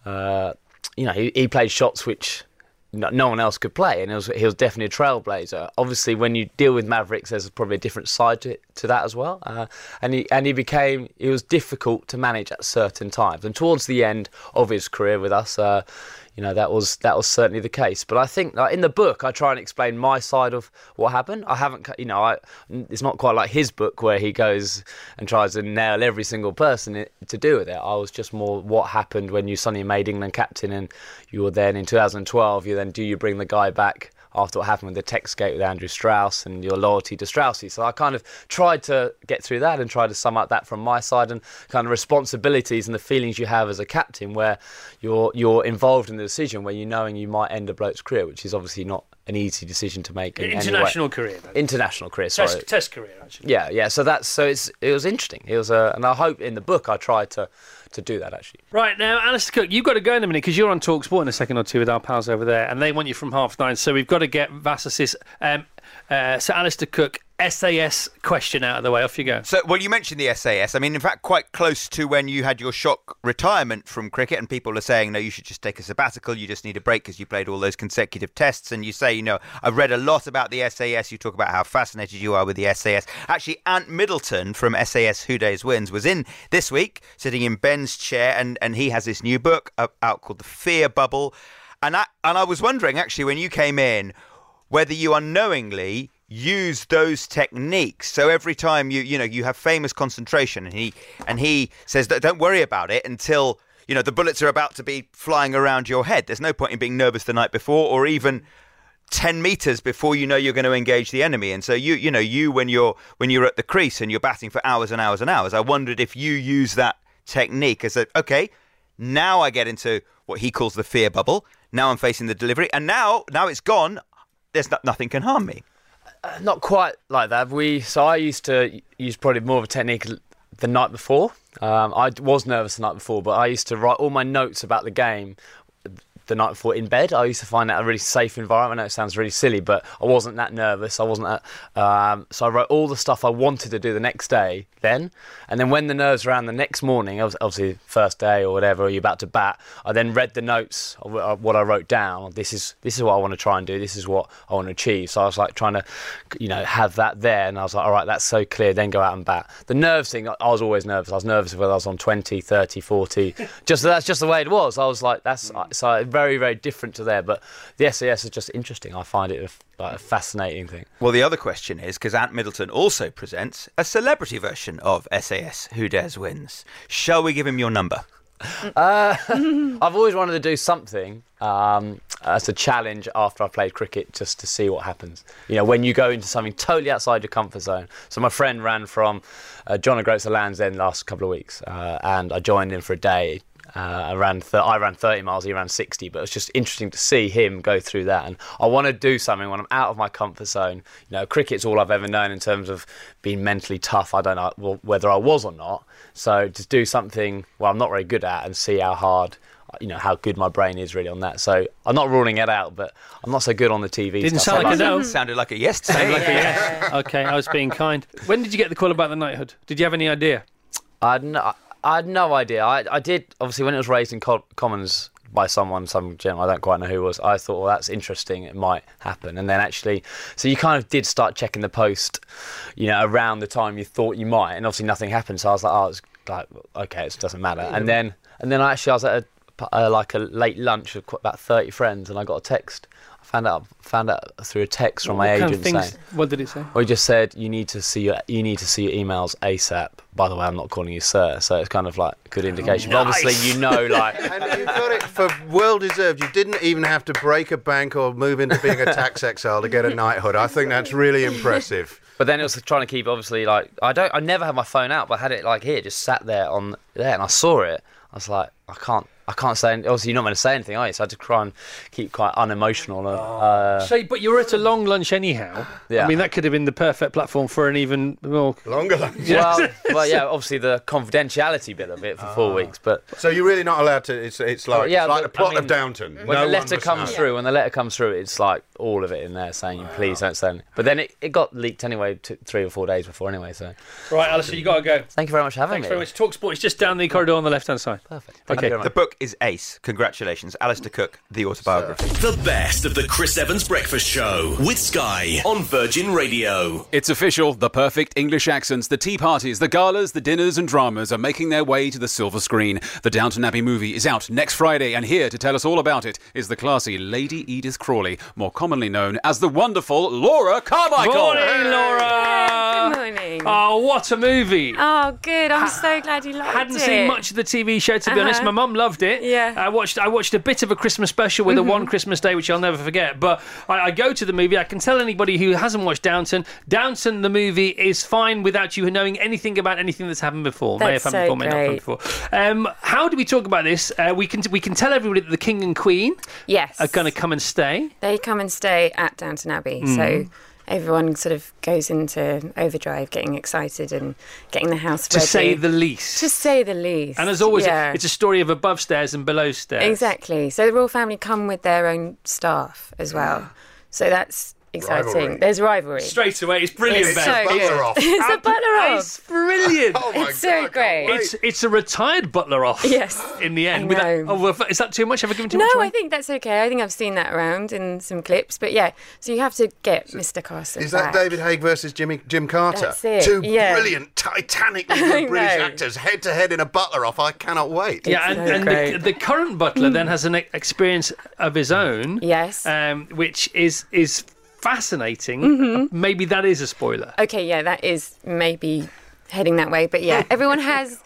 he played shots which no one else could play, and he was definitely a trailblazer. Obviously, when you deal with Mavericks, there's probably a different side to that as well. And he was difficult to manage at certain times. And towards the end of his career with us, that was certainly the case. But I think in the book, I try and explain my side of what happened. I haven't, it's not quite like his book where he goes and tries to nail every single person to do with it. I was just more what happened when you suddenly made England captain, and you were then in 2012. Do you bring the guy back after what happened with the text gate with Andrew Strauss and your loyalty to Straussy? So I kind of tried to get through that and try to sum up that from my side, and kind of responsibilities and the feelings you have as a captain where you're involved in the decision where knowing you might end a bloke's career, which is obviously not an easy decision to make. International career. International career, sorry. Test career, actually. Yeah. So it was interesting. It was, and I hope in the book I tried to do that, actually. Right, now, Alistair Cook, you've got to go in a minute because you're on TalkSport in a second or two with our pals over there, and they want you from 9:30, so we've got to get Vassos' so Alistair Cook, SAS question out of the way. Off you go. So, well, you mentioned the SAS. I mean, in fact, quite close to when you had your shock retirement from cricket, and people are saying, no, you should just take a sabbatical, you just need a break because you played all those consecutive tests, and you say, I've read a lot about the SAS, you talk about how fascinated you are with the SAS. Actually, Ant Middleton from SAS Who Dares Wins was in this week, sitting in Ben's chair, and he has this new book out called The Fear Bubble. And I was wondering, actually, when you came in, whether you unknowingly use those techniques. So every time you have famous concentration, and he says that don't worry about it until the bullets are about to be flying around your head. There's no point in being nervous the night before, or even 10 meters before you're going to engage the enemy. And so when you're at the crease and you're batting for hours and hours and hours, I wondered if you use that technique as okay, now I get into what he calls the fear bubble. Now I'm facing the delivery, and now it's gone. There's nothing can harm me. Not quite like that. So I used to use probably more of a technique the night before. I was nervous the night before, but I used to write all my notes about the game the night before in bed. I used to find that a really safe environment. I know it sounds really silly, but I wasn't that nervous. I wasn't that. So I wrote all the stuff I wanted to do the next day then. And then when the nerves around the next morning, obviously first day or whatever, or you're about to bat, I then read the notes of what I wrote down. This is what I want to try and do. This is what I want to achieve. So I was like trying to, have that there. And I was like, all right, that's so clear. Then go out and bat. The nerves thing, I was always nervous. I was nervous whether I was on 20, 30, 40. That's just the way it was. I was like, that's so very, very different to there. But the SAS is just interesting. I find it a fascinating thing. Well, the other question is, because Ant Middleton also presents a celebrity version of SAS Who Dares Wins. Shall we give him your number? I've always wanted to do something as a challenge after I've played cricket, just to see what happens. When you go into something totally outside your comfort zone. So my friend ran from John O'Groats to Land's End last couple of weeks, and I joined him for a day. I ran 30 miles, he ran 60, but it's just interesting to see him go through that. And I want to do something when I'm out of my comfort zone. Cricket's all I've ever known in terms of being mentally tough. I don't know whether I was or not. So to do something I'm not very good at and see how hard, how good my brain is really on that. So I'm not ruling it out, but I'm not so good on the TV. Didn't sound like a no. Sounded like a yes to Sounded me. like a yes. Okay, I was being kind. When did you get the call about the knighthood? Did you have any idea? I had no idea. I did, obviously, when it was raised in Commons by some gentleman, I don't quite know who it was, I thought, well, that's interesting, it might happen. And then actually, so you kind of did start checking the post, around the time you thought you might, and obviously nothing happened. So I was like, it's like, okay, it doesn't matter. And then I was at a late lunch with about 30 friends, and I got a text. Found out through a text from my agent saying. What did it say? Well, he just said you need to see your emails ASAP. By the way, I'm not calling you sir, so it's kind of like a good indication. But obviously, you know, like. And you got it for well deserved. You didn't even have to break a bank or move into being a tax exile to get a knighthood. I think that's really impressive. But then it was trying to keep, obviously, like I never had my phone out, but I had it like here, just sat there on there, and I saw it. I was like, I can't say. Obviously, you're not meant to say anything, are you? So I had to try and keep quite unemotional. But you were at a long lunch anyhow. Yeah. I mean, that could have been the perfect platform for an even longer lunch. Well, yeah. Obviously, the confidentiality bit of it for 4 weeks, but so you're really not allowed to. It's like the plot of Downton. When the letter comes through, it's like all of it in there saying, "Please don't say anything." But then it got leaked anyway, 3 or 4 days before anyway. So right, Alistair, you got to go. Thank you very much for having me. Thanks very much. TalkSport is just down the corridor on the left-hand side. Perfect. Okay. The book is ace. Congratulations, Alistair Cook, the autobiography. The best of the Chris Evans Breakfast Show with Sky on Virgin Radio. It's official. The perfect English accents, the tea parties, the galas, the dinners and dramas are making their way to the silver screen. The Downton Abbey movie is out next Friday, and here to tell us all about it is the classy Lady Edith Crawley, more commonly known as the wonderful Laura Carmichael. Morning, Laura. Good morning. Oh, what a movie. Oh, good. I'm so glad you liked it. Hadn't seen much of the TV show, to be honest. My mum loved it. Yeah. I watched a bit of a Christmas special with the one Christmas Day, which I'll never forget. But I go to the movie. I can tell anybody who hasn't watched Downton, the movie is fine without you knowing anything about anything that's happened before. May have happened before, may not have happened before. How do we talk about this? We can tell everybody that the King and Queen are going to come and stay. They come and stay at Downton Abbey. So everyone sort of goes into overdrive, getting excited and getting the house ready. To say the least. To say the least. And as always, it's a story of above stairs and below stairs. Exactly. So the royal family come with their own staff as well. So that's exciting. Rivalry. There's rivalry. Straight away, it's brilliant. It's so good. It's a butler off. It's brilliant. Oh my It's so God, great. It's a retired butler off. Yes. In the end. I know. Is that too much? Have I given too No, much away? I think that's okay. I think I've seen that around in some clips. But yeah, so you have to get Mr. Carson Is that back. David Haig versus Jim Carter? That's it, Two yeah. brilliant, titanically good British actors, head to head in a butler off. I cannot wait. Yeah, and the current butler then has an experience of his own. Yes. Which is fascinating. Maybe that is a spoiler. Okay, yeah, that is maybe heading that way. But yeah, everyone has,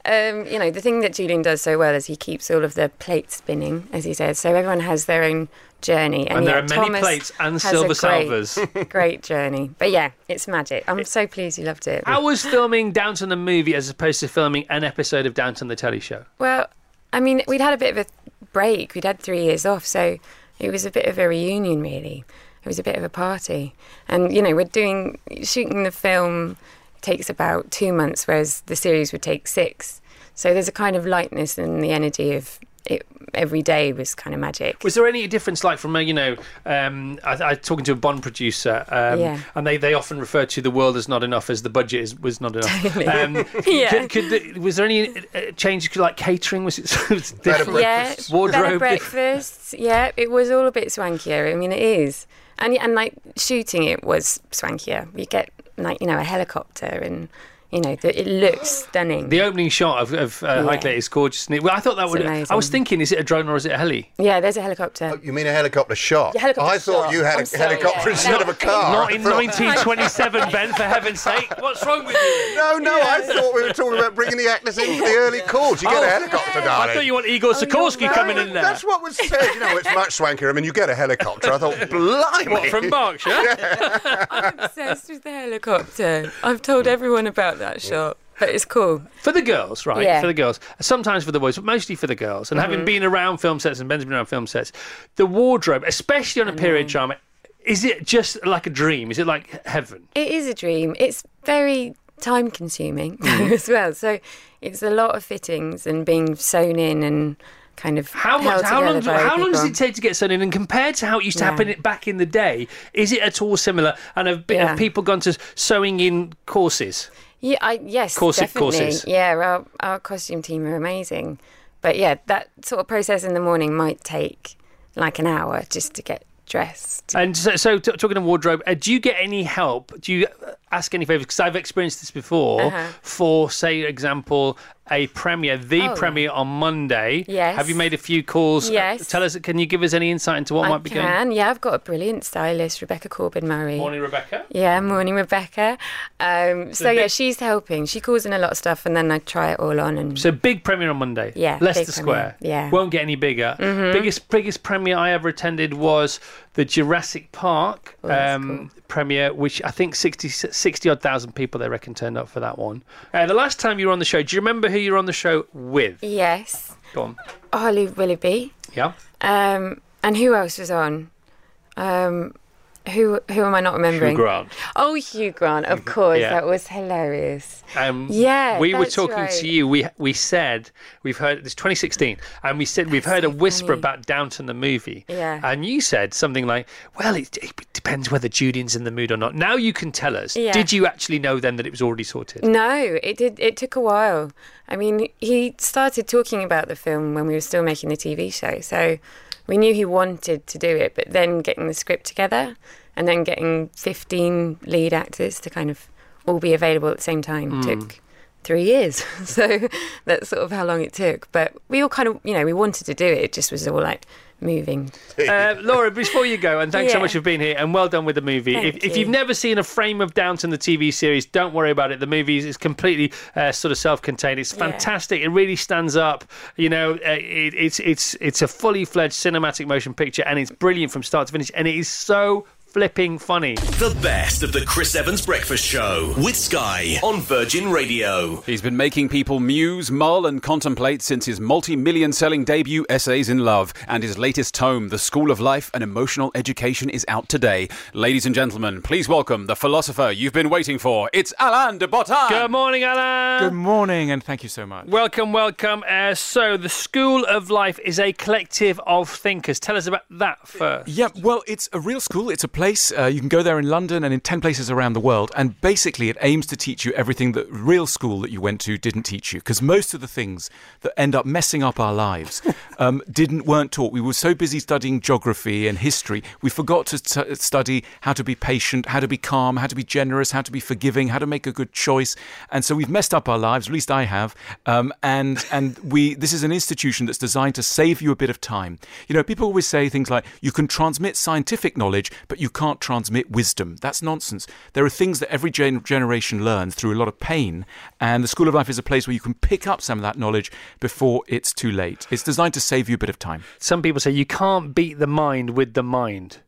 the thing that Julian does so well is he keeps all of the plates spinning, as he says. So everyone has their own journey. And there are many Thomas plates and has silver a salvers. Great journey. But yeah, it's magic. I'm so pleased you loved it. How was filming Downton the movie as opposed to filming an episode of Downton the telly show? Well, I mean, we'd had a bit of a break. We'd had 3 years off, so it was a bit of a reunion, really. It was a bit of a party. And, shooting the film takes about 2 months, whereas the series would take 6. So there's a kind of lightness, and the energy of it every day was kind of magic. Was there any difference, like from I talking to a Bond producer, and they often refer to the world as not enough as the budget was not enough. Was there any change, like catering? Was it different? Yeah, wardrobe, better breakfasts. Yeah, it was all a bit swankier. I mean, it is, and like shooting it was swankier. You get a helicopter and. It looks stunning. The opening shot of Highgate is gorgeous. Well, I thought that would. Amazing. I was thinking, is it a drone or is it a heli? Yeah, there's a helicopter. Oh, you mean a helicopter shot? Yeah, helicopter I thought shot. you had a helicopter instead of a car. Not in 1927, Ben, for heaven's sake. What's wrong with you? No, I thought we were talking about bringing the actors in for the early calls. You get a helicopter, darling. I thought you want Igor Sikorsky coming in there. That's what was said. It's much swankier. I mean, you get a helicopter. I thought, blimey. What, from Berkshire? I'm obsessed with the helicopter. I've told everyone about that shot. But it's cool. For the girls, right? Yeah. For the girls. Sometimes for the boys, but mostly for the girls. And having been around film sets, and Ben's been around film sets, the wardrobe, especially on a period drama, is it just like a dream? Is it like heaven? It is a dream. It's very time-consuming as well. So it's a lot of fittings and being sewn in and kind of how long does it take to get sewn in? And compared to how it used to happen back in the day, is it at all similar? And have people gone to sewing in courses? Yeah, yes, corset definitely. Courses. Yeah, our costume team are amazing. But yeah, that sort of process in the morning might take like an hour just to get dressed. And so talking of wardrobe, do you get any help? Do you ask any favours? Because I've experienced this before. For, say, example, a premiere, premiere on Monday. Yes. Have you made a few calls? Yes. Tell us, can you give us any insight into what might be going on? Yeah, I've got a brilliant stylist, Rebecca Corbin-Murray. Morning, Rebecca. Yeah, morning, Rebecca. She's helping. She calls in a lot of stuff, and then I try it all on. And So big premiere on Monday. Yeah, Leicester big Square. premiere, yeah. Won't get any bigger. Biggest premiere I ever attended was the Jurassic Park premiere, which I think 60 odd thousand people they reckon turned up for that one. The last time you were on the show, do you remember who you were on the show with? Yes. Go on. Holly Willoughby. Yeah. And who else was on? Who am I not remembering? Hugh Grant. Oh, Hugh Grant, of course. Yeah. That was hilarious. We were that's talking right. to you. We said we've heard it's 2016, and we said we've heard a whisper about Downton the movie. Yeah. And you said something like, "Well, it depends whether Julian's in the mood or not." Now you can tell us. Yeah. Did you actually know then that it was already sorted? No, it did. It took a while. I mean, he started talking about the film when we were still making the TV show, so we knew he wanted to do it. But then getting the script together, and then getting 15 lead actors to kind of all be available at the same time took 3 years. So that's sort of how long it took. But we all kind of, we wanted to do it. It just was all like moving. Laura, before you go, and thanks so Yeah. much for being here, and well done with the movie. Thank If you. you've never seen a frame of Downton, the TV series, don't worry about it. The movie is completely sort of self-contained. It's fantastic. It really stands up. It's a fully fledged cinematic motion picture, and it's brilliant from start to finish, and it is so flipping funny. The best of the Chris Evans Breakfast Show with Sky on Virgin Radio. He's been making people muse, mull and contemplate since his multi-million selling debut Essays in Love, and his latest tome, The School of Life and Emotional Education, is out today. Ladies and gentlemen, please welcome the philosopher you've been waiting for. It's Alain de Botton. Good morning, Alain. Good morning, and thank you so much. Welcome. So, the School of Life is a collective of thinkers. Tell us about that first. Yeah, well, it's a real school. It's a place. You can go there in London and in 10 places around the world. And basically, it aims to teach you everything that real school that you went to didn't teach you. Because most of the things that end up messing up our lives weren't taught. We were so busy studying geography and history, we forgot to study how to be patient, how to be calm, how to be generous, how to be forgiving, how to make a good choice. And so we've messed up our lives, at least I have. This is an institution that's designed to save you a bit of time. People always say things like, you can transmit scientific knowledge, but you can't transmit wisdom. That's nonsense. There are things that every generation learns through a lot of pain, and the School of Life is a place where you can pick up some of that knowledge before it's too late. It's designed to save you a bit of time. Some people say you can't beat the mind with the mind.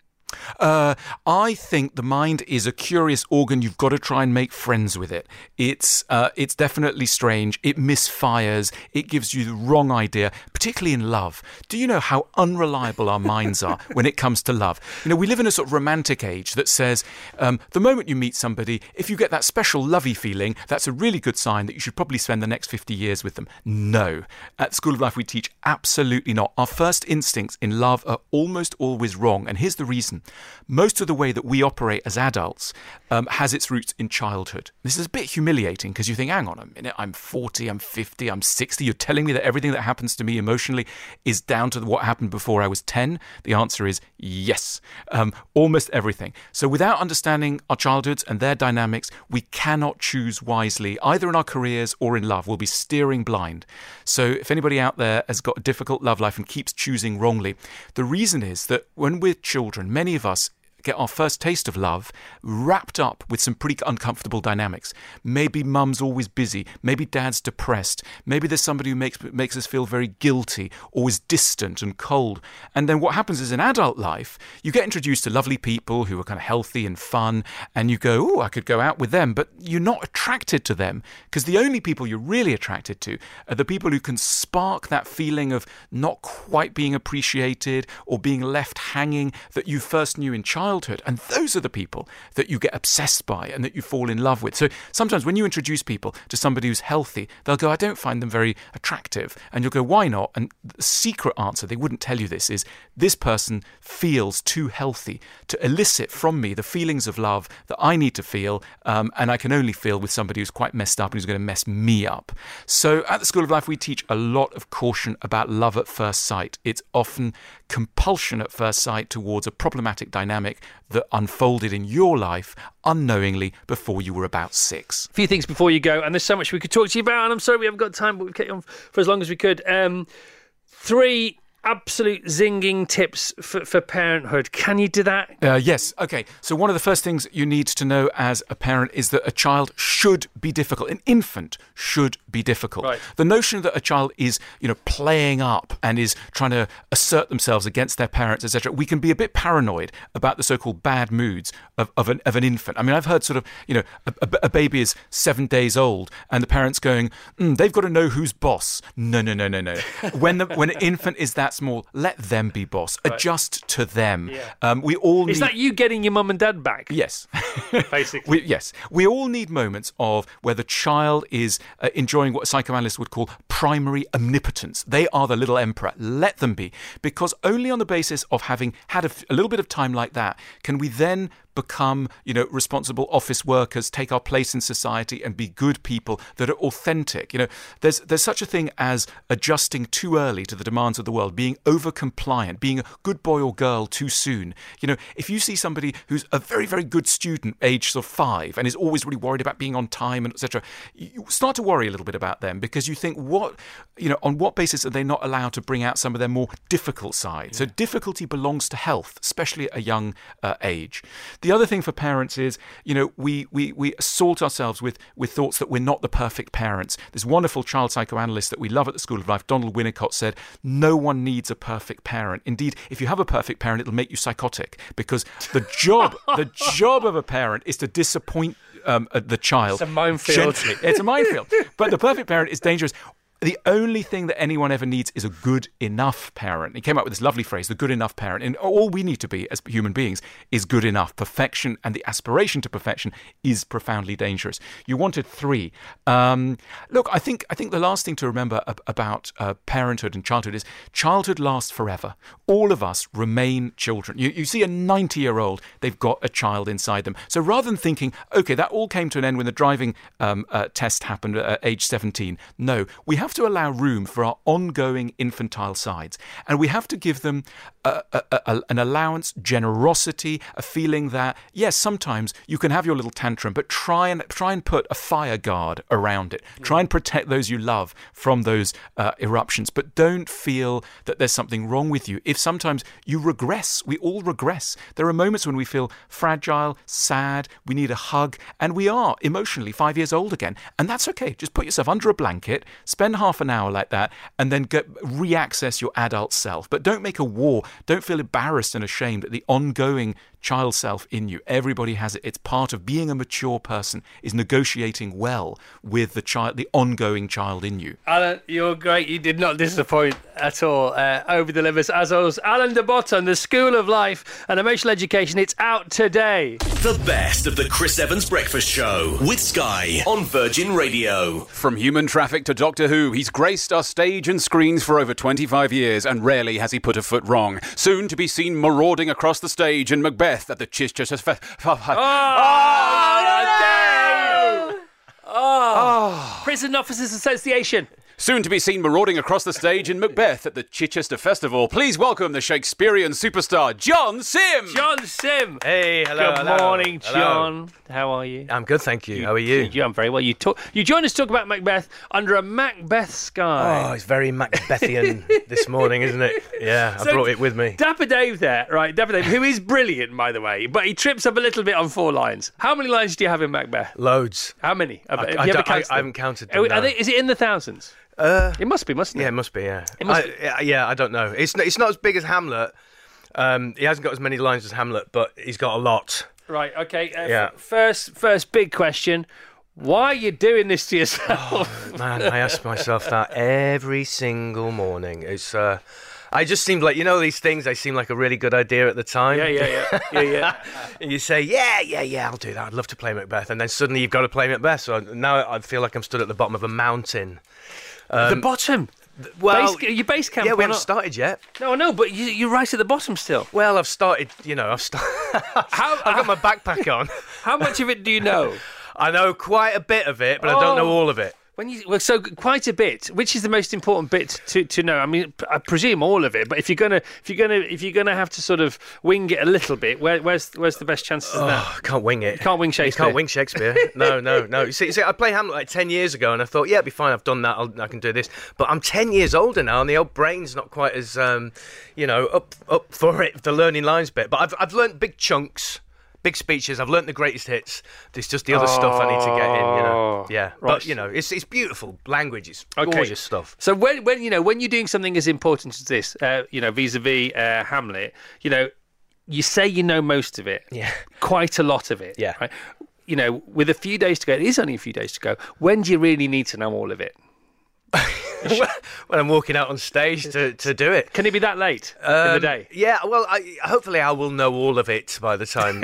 I think the mind is a curious organ. You've got to try and make friends with it. It's definitely strange. It misfires. It gives you the wrong idea, particularly in love. Do you know how unreliable our minds are when it comes to love? We live in a sort of romantic age that says the moment you meet somebody, if you get that special lovey feeling, that's a really good sign that you should probably spend the next 50 years with them. No. At School of Life, we teach absolutely not. Our first instincts in love are almost always wrong. And here's the reason. Most of the way that we operate as adults has its roots in childhood. This is a bit humiliating because you think, hang on a minute, I'm 40, I'm 50, I'm 60. You're telling me that everything that happens to me emotionally is down to what happened before I was 10? The answer is yes, almost everything. So without understanding our childhoods and their dynamics, we cannot choose wisely, either in our careers or in love. We'll be steering blind. So if anybody out there has got a difficult love life and keeps choosing wrongly, the reason is that when we're children, many of us get our first taste of love wrapped up with some pretty uncomfortable dynamics. Maybe mum's always busy. Maybe dad's depressed. Maybe there's somebody who makes us feel very guilty, always distant and cold. And then what happens is in adult life, you get introduced to lovely people who are kind of healthy and fun, and you go, oh, I could go out with them, but you're not attracted to them because the only people you're really attracted to are the people who can spark that feeling of not quite being appreciated or being left hanging that you first knew in childhood. And those are the people that you get obsessed by and that you fall in love with. So sometimes when you introduce people to somebody who's healthy, they'll go, I don't find them very attractive. And you'll go, why not? And the secret answer, they wouldn't tell you this, is this person feels too healthy to elicit from me the feelings of love that I need to feel, and I can only feel with somebody who's quite messed up and who's going to mess me up. So at the School of Life, we teach a lot of caution about love at first sight. It's often compulsion at first sight towards a problematic dynamic magic that unfolded in your life unknowingly before you were about 6. A few things before you go, and there's so much we could talk to you about, and I'm sorry we haven't got time, but we've kept you on for as long as we could. 3 absolute zinging tips for parenthood. Can you do that? Yes. Okay. So one of the first things you need to know as a parent is that a child should be difficult. An infant should be difficult. Right. The notion that a child is, playing up and is trying to assert themselves against their parents, etc. We can be a bit paranoid about the so-called bad moods of an infant. I mean, I've heard sort of, a baby is 7 days old and the parents going, they've got to know who's boss. No. When an infant is that small, let them be boss. Right. Adjust to them. Yeah. We all Is that you getting your mum and dad back? Yes. Basically. Yes. We all need moments of where the child is enjoying what psychoanalysts would call primary omnipotence. They are the little emperor. Let them be. Because only on the basis of having had a little bit of time like that can we then become, responsible office workers, take our place in society and be good people that are authentic. There's such a thing as adjusting too early to the demands of the world, being over-compliant, being a good boy or girl too soon. If you see somebody who's a very, very good student, age sort of 5, and is always really worried about being on time and etc., you start to worry a little bit about them because you think, on what basis are they not allowed to bring out some of their more difficult sides? So difficulty belongs to health, especially at a young age. The other thing for parents is, we assault ourselves with thoughts that we're not the perfect parents. This wonderful child psychoanalyst that we love at the School of Life, Donald Winnicott, said, no one needs a perfect parent. Indeed, if you have a perfect parent, it'll make you psychotic because the job of a parent is to disappoint the child. It's a minefield. Gently. It's a minefield. But the perfect parent is dangerous. The only thing that anyone ever needs is a good enough parent. He came up with this lovely phrase, the good enough parent. And all we need to be as human beings is good enough. Perfection and the aspiration to perfection is profoundly dangerous. You wanted 3. Look, I think the last thing to remember about parenthood and childhood is childhood lasts forever. All of us remain children. You see a 90-year-old, they've got a child inside them. So rather than thinking, okay, that all came to an end when the driving test happened at age 17. No, we have to allow room for our ongoing infantile sides, and we have to give them an allowance, generosity, a feeling that yes, sometimes you can have your little tantrum, but try and put a fire guard around it. Try and protect those you love from those eruptions, but don't feel that there's something wrong with you. If sometimes you regress, we all regress. There are moments when we feel fragile, sad, we need a hug, and we are emotionally 5 years old again, and that's okay. Just put yourself under a blanket, spend half an hour like that, and then re-access your adult self. But don't make a war. Don't feel embarrassed and ashamed at the ongoing child self in you. Everybody has it. It's part of being a mature person, is negotiating well with the child, the ongoing child in you. Alan, you're great. You did not disappoint at all. Over-delivers as always. Alan de Botton, The School of Life and Emotional Education. It's out today. The best of the Chris Evans Breakfast Show with Sky on Virgin Radio. From human traffic to Doctor Who, he's graced our stage and screens for over 25 years, and rarely has he put a foot wrong. Soon to be seen marauding across the stage in Macbeth at the Chichester Prison Officers Association. Soon to be seen marauding across the stage in Macbeth at the Chichester Festival. Please welcome the Shakespearean superstar, John Sim. John Sim. Hey, hello. Good morning, John. How are you? I'm good, thank you. How are you? I'm very well. You joined us to talk about Macbeth under a Macbeth sky. Oh, it's very Macbethian this morning, isn't it? Yeah, I brought it with me. Dapper Dave there, right? Dapper Dave, who is brilliant, by the way, but he trips up a little bit on 4 lines. How many lines do you have in Macbeth? Loads. How many? I haven't counted them. Is it in the thousands? It must be, mustn't it? Yeah, it must be, yeah. I don't know. It's not as big as Hamlet. He hasn't got as many lines as Hamlet, but he's got a lot. Right, okay. First big question. Why are you doing this to yourself? Oh, man, I ask myself that every single morning. It's I just seemed like, these things, they seem like a really good idea at the time. Yeah. And you say, yeah, I'll do that. I'd love to play Macbeth. And then suddenly you've got to play Macbeth. So now I feel like I'm stood at the bottom of a mountain. The bottom? Your base camp? Yeah, we haven't started yet. No, I know, but you're right at the bottom still. Well, I've started, I've got my backpack on. How much of it do you know? I know quite a bit of it, but I don't know all of it. So quite a bit. Which is the most important bit to know? I mean, I presume all of it. But if you're gonna have to sort of wing it a little bit, where's the best chances of that? I can't wing it. You can't wing Shakespeare. You can't wing Shakespeare. No. You see, I played Hamlet like 10 years ago, and I thought, yeah, it'd be fine. I've done that. I can do this. But I'm 10 years older now, and the old brain's not quite as up for it, the learning lines bit. But I've learned big chunks. Big speeches. I've learnt the greatest hits. There's just the other stuff I need to get in. Yeah. Right. But it's beautiful language. It's gorgeous stuff. So when you're doing something as important as this, vis-a-vis Hamlet, you say you know most of it. Yeah. Quite a lot of it. Yeah. Right. With a few days to go, it is only a few days to go. When do you really need to know all of it? When I'm walking out on stage to do it. Can it be that late in the day? Yeah, well, hopefully I will know all of it by the time,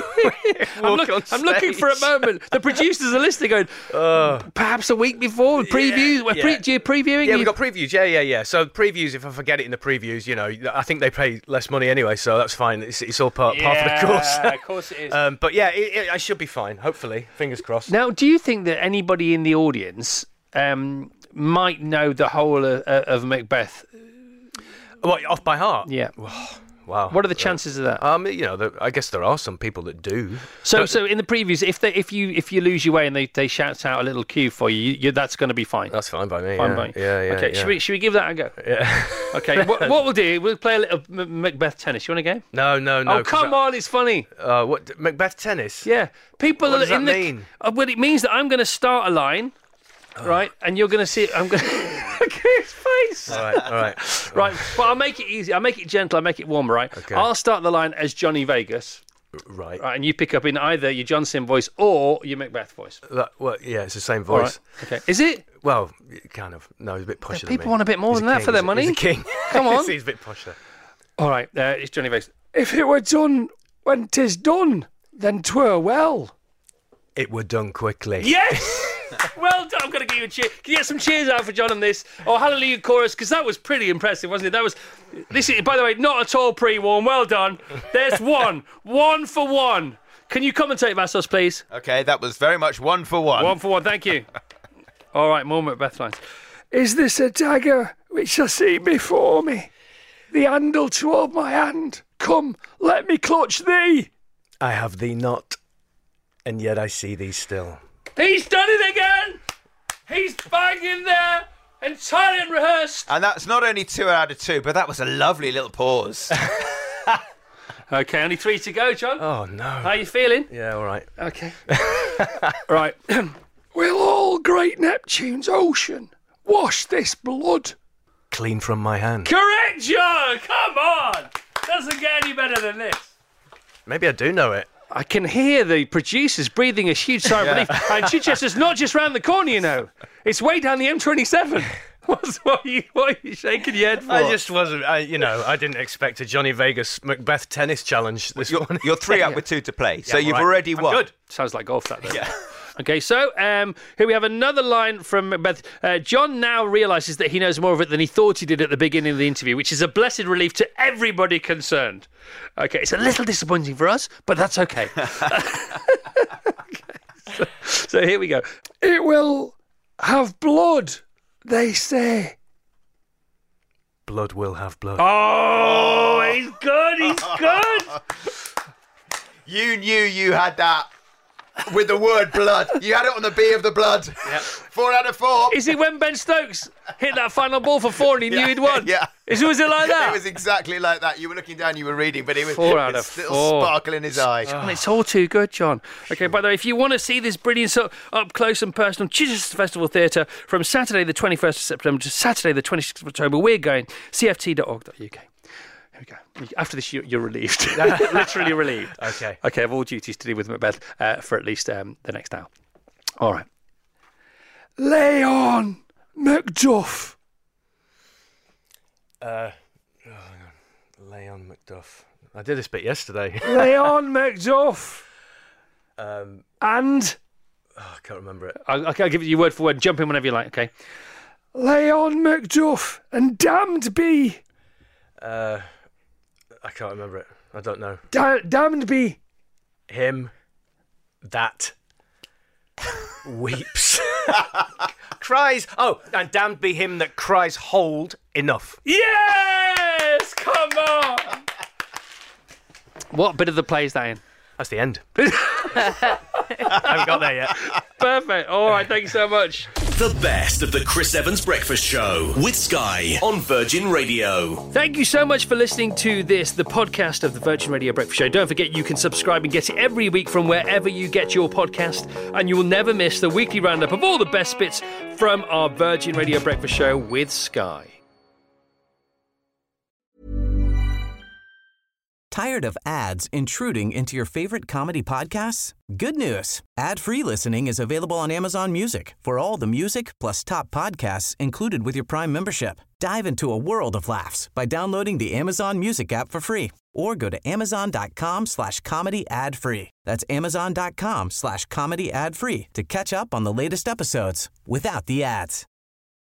I'm looking for a moment. The producers are listening going, perhaps a week before, previews. Do you previewing? Yeah, we've got previews. Yeah. So previews, if I forget it in the previews, I think they pay less money anyway, so that's fine. It's all part of the course. Yeah, of course it is. But yeah, I should be fine, hopefully. Fingers crossed. Now, do you think that anybody in the audience might know the whole of Macbeth? What, off by heart? Yeah. Wow. What are the chances of that? I guess there are some people that do. So in the previews, if you lose your way and they shout out a little cue for you, that's going to be fine. That's fine by me. Yeah. Okay. Yeah. Should we give that a go? Yeah. Okay. What we'll do? We'll play a little Macbeth tennis. You want a game? No. Oh, come on! It's funny. What, Macbeth tennis? Yeah. People. What does that mean? Well, it means that I'm going to start a line. Right, and you're going to see. I'm going to look at his face. All right. Right, but I'll make it easy. I'll make it gentle. I'll make it warm. Right. Okay. I'll start the line as Johnny Vegas. Right. And you pick up in either your John Sim voice or your Macbeth voice. Yeah, it's the same voice. Right. Okay. Is it? Well, kind of. No, he's a bit posher than me. People want a bit more than that for their money. He's a king. Come on. He's a bit posher. All right. It's Johnny Vegas. If it were done when 'tis done, then 'twere well. It were done quickly. Yes. Well done. I'm going to give you a cheer. Can you get some cheers out for John on this? Or Hallelujah Chorus, because that was pretty impressive, wasn't it? This is, by the way, not at all pre-warm. Well done. There's one. 1 for 1. Can you commentate, Vassos, please? Okay, that was very much 1 for 1. 1 for 1, thank you. All right, more Macbeth lines. Is this a dagger which I see before me? The handle toward my hand. Come, let me clutch thee. I have thee not, and yet I see thee still. He's done it again! He's banging there! Entirely unrehearsed! And that's not only 2 out of 2, but that was a lovely little pause. Okay, only 3 to go, John. Oh, no. How are you feeling? Yeah, all right. Okay. Right. Will all great Neptune's ocean wash this blood? Clean from my hand. Correct, John! Come on! Doesn't get any better than this. Maybe I do know it. I can hear the producers breathing a huge sigh of relief. And Chichester's not just round the corner, you know. It's way down the M27. What are you shaking your head for? I just wasn't, I didn't expect a Johnny Vegas Macbeth tennis challenge this morning. You're 3 up with 2 to play, so you've already won. Good. Sounds like golf, that, though. Yeah. Okay, so here we have another line from Macbeth. John now realises that he knows more of it than he thought he did at the beginning of the interview, which is a blessed relief to everybody concerned. Okay, it's a little disappointing for us, but that's okay. So here we go. It will have blood, they say. Blood will have blood. Oh, he's good, he's good. You knew you had that. With the word blood. You had it on the B of the blood. Yep. 4 out of 4. Is it when Ben Stokes hit that final ball for 4 and he knew he'd won? Yeah. Was it like that? It was exactly like that. You were looking down, you were reading, but it was 4 out of still 4. sparkle in his eye. John, it's all too good, John. Okay, by the way, if you want to see this brilliant up close and personal Chichester Festival Theatre from Saturday the 21st of September to Saturday the 26th of October, we're going cft.org.uk. Here we go. After this, you're relieved. Literally relieved. Okay. Okay, I have all duties to do with Macbeth for at least the next hour. All right. Lay on, Macduff. Lay on, Macduff. I did this bit yesterday. Lay on, Macduff. And? I can't remember it. I'll give you word for word. Jump in whenever you like, okay? Lay on, Macduff, and damned be. I can't remember it. I don't know. Damned be. Him. That. weeps. Cries. Oh, and damned be him that cries, hold enough. Yes! Come on! What bit of the play is that in? That's the end. I haven't got there yet. Perfect. All right, thank you so much. The best of the Chris Evans Breakfast Show with Sky on Virgin Radio. Thank you so much for listening to this, the podcast of the Virgin Radio Breakfast Show. Don't forget you can subscribe and get it every week from wherever you get your podcast, and you will never miss the weekly roundup of all the best bits from our Virgin Radio Breakfast Show with Sky. Tired of ads intruding into your favorite comedy podcasts? Good news. Ad-free listening is available on Amazon Music for all the music plus top podcasts included with your Prime membership. Dive into a world of laughs by downloading the Amazon Music app for free or go to amazon.com/comedy ad-free. That's amazon.com/comedy ad-free to catch up on the latest episodes without the ads.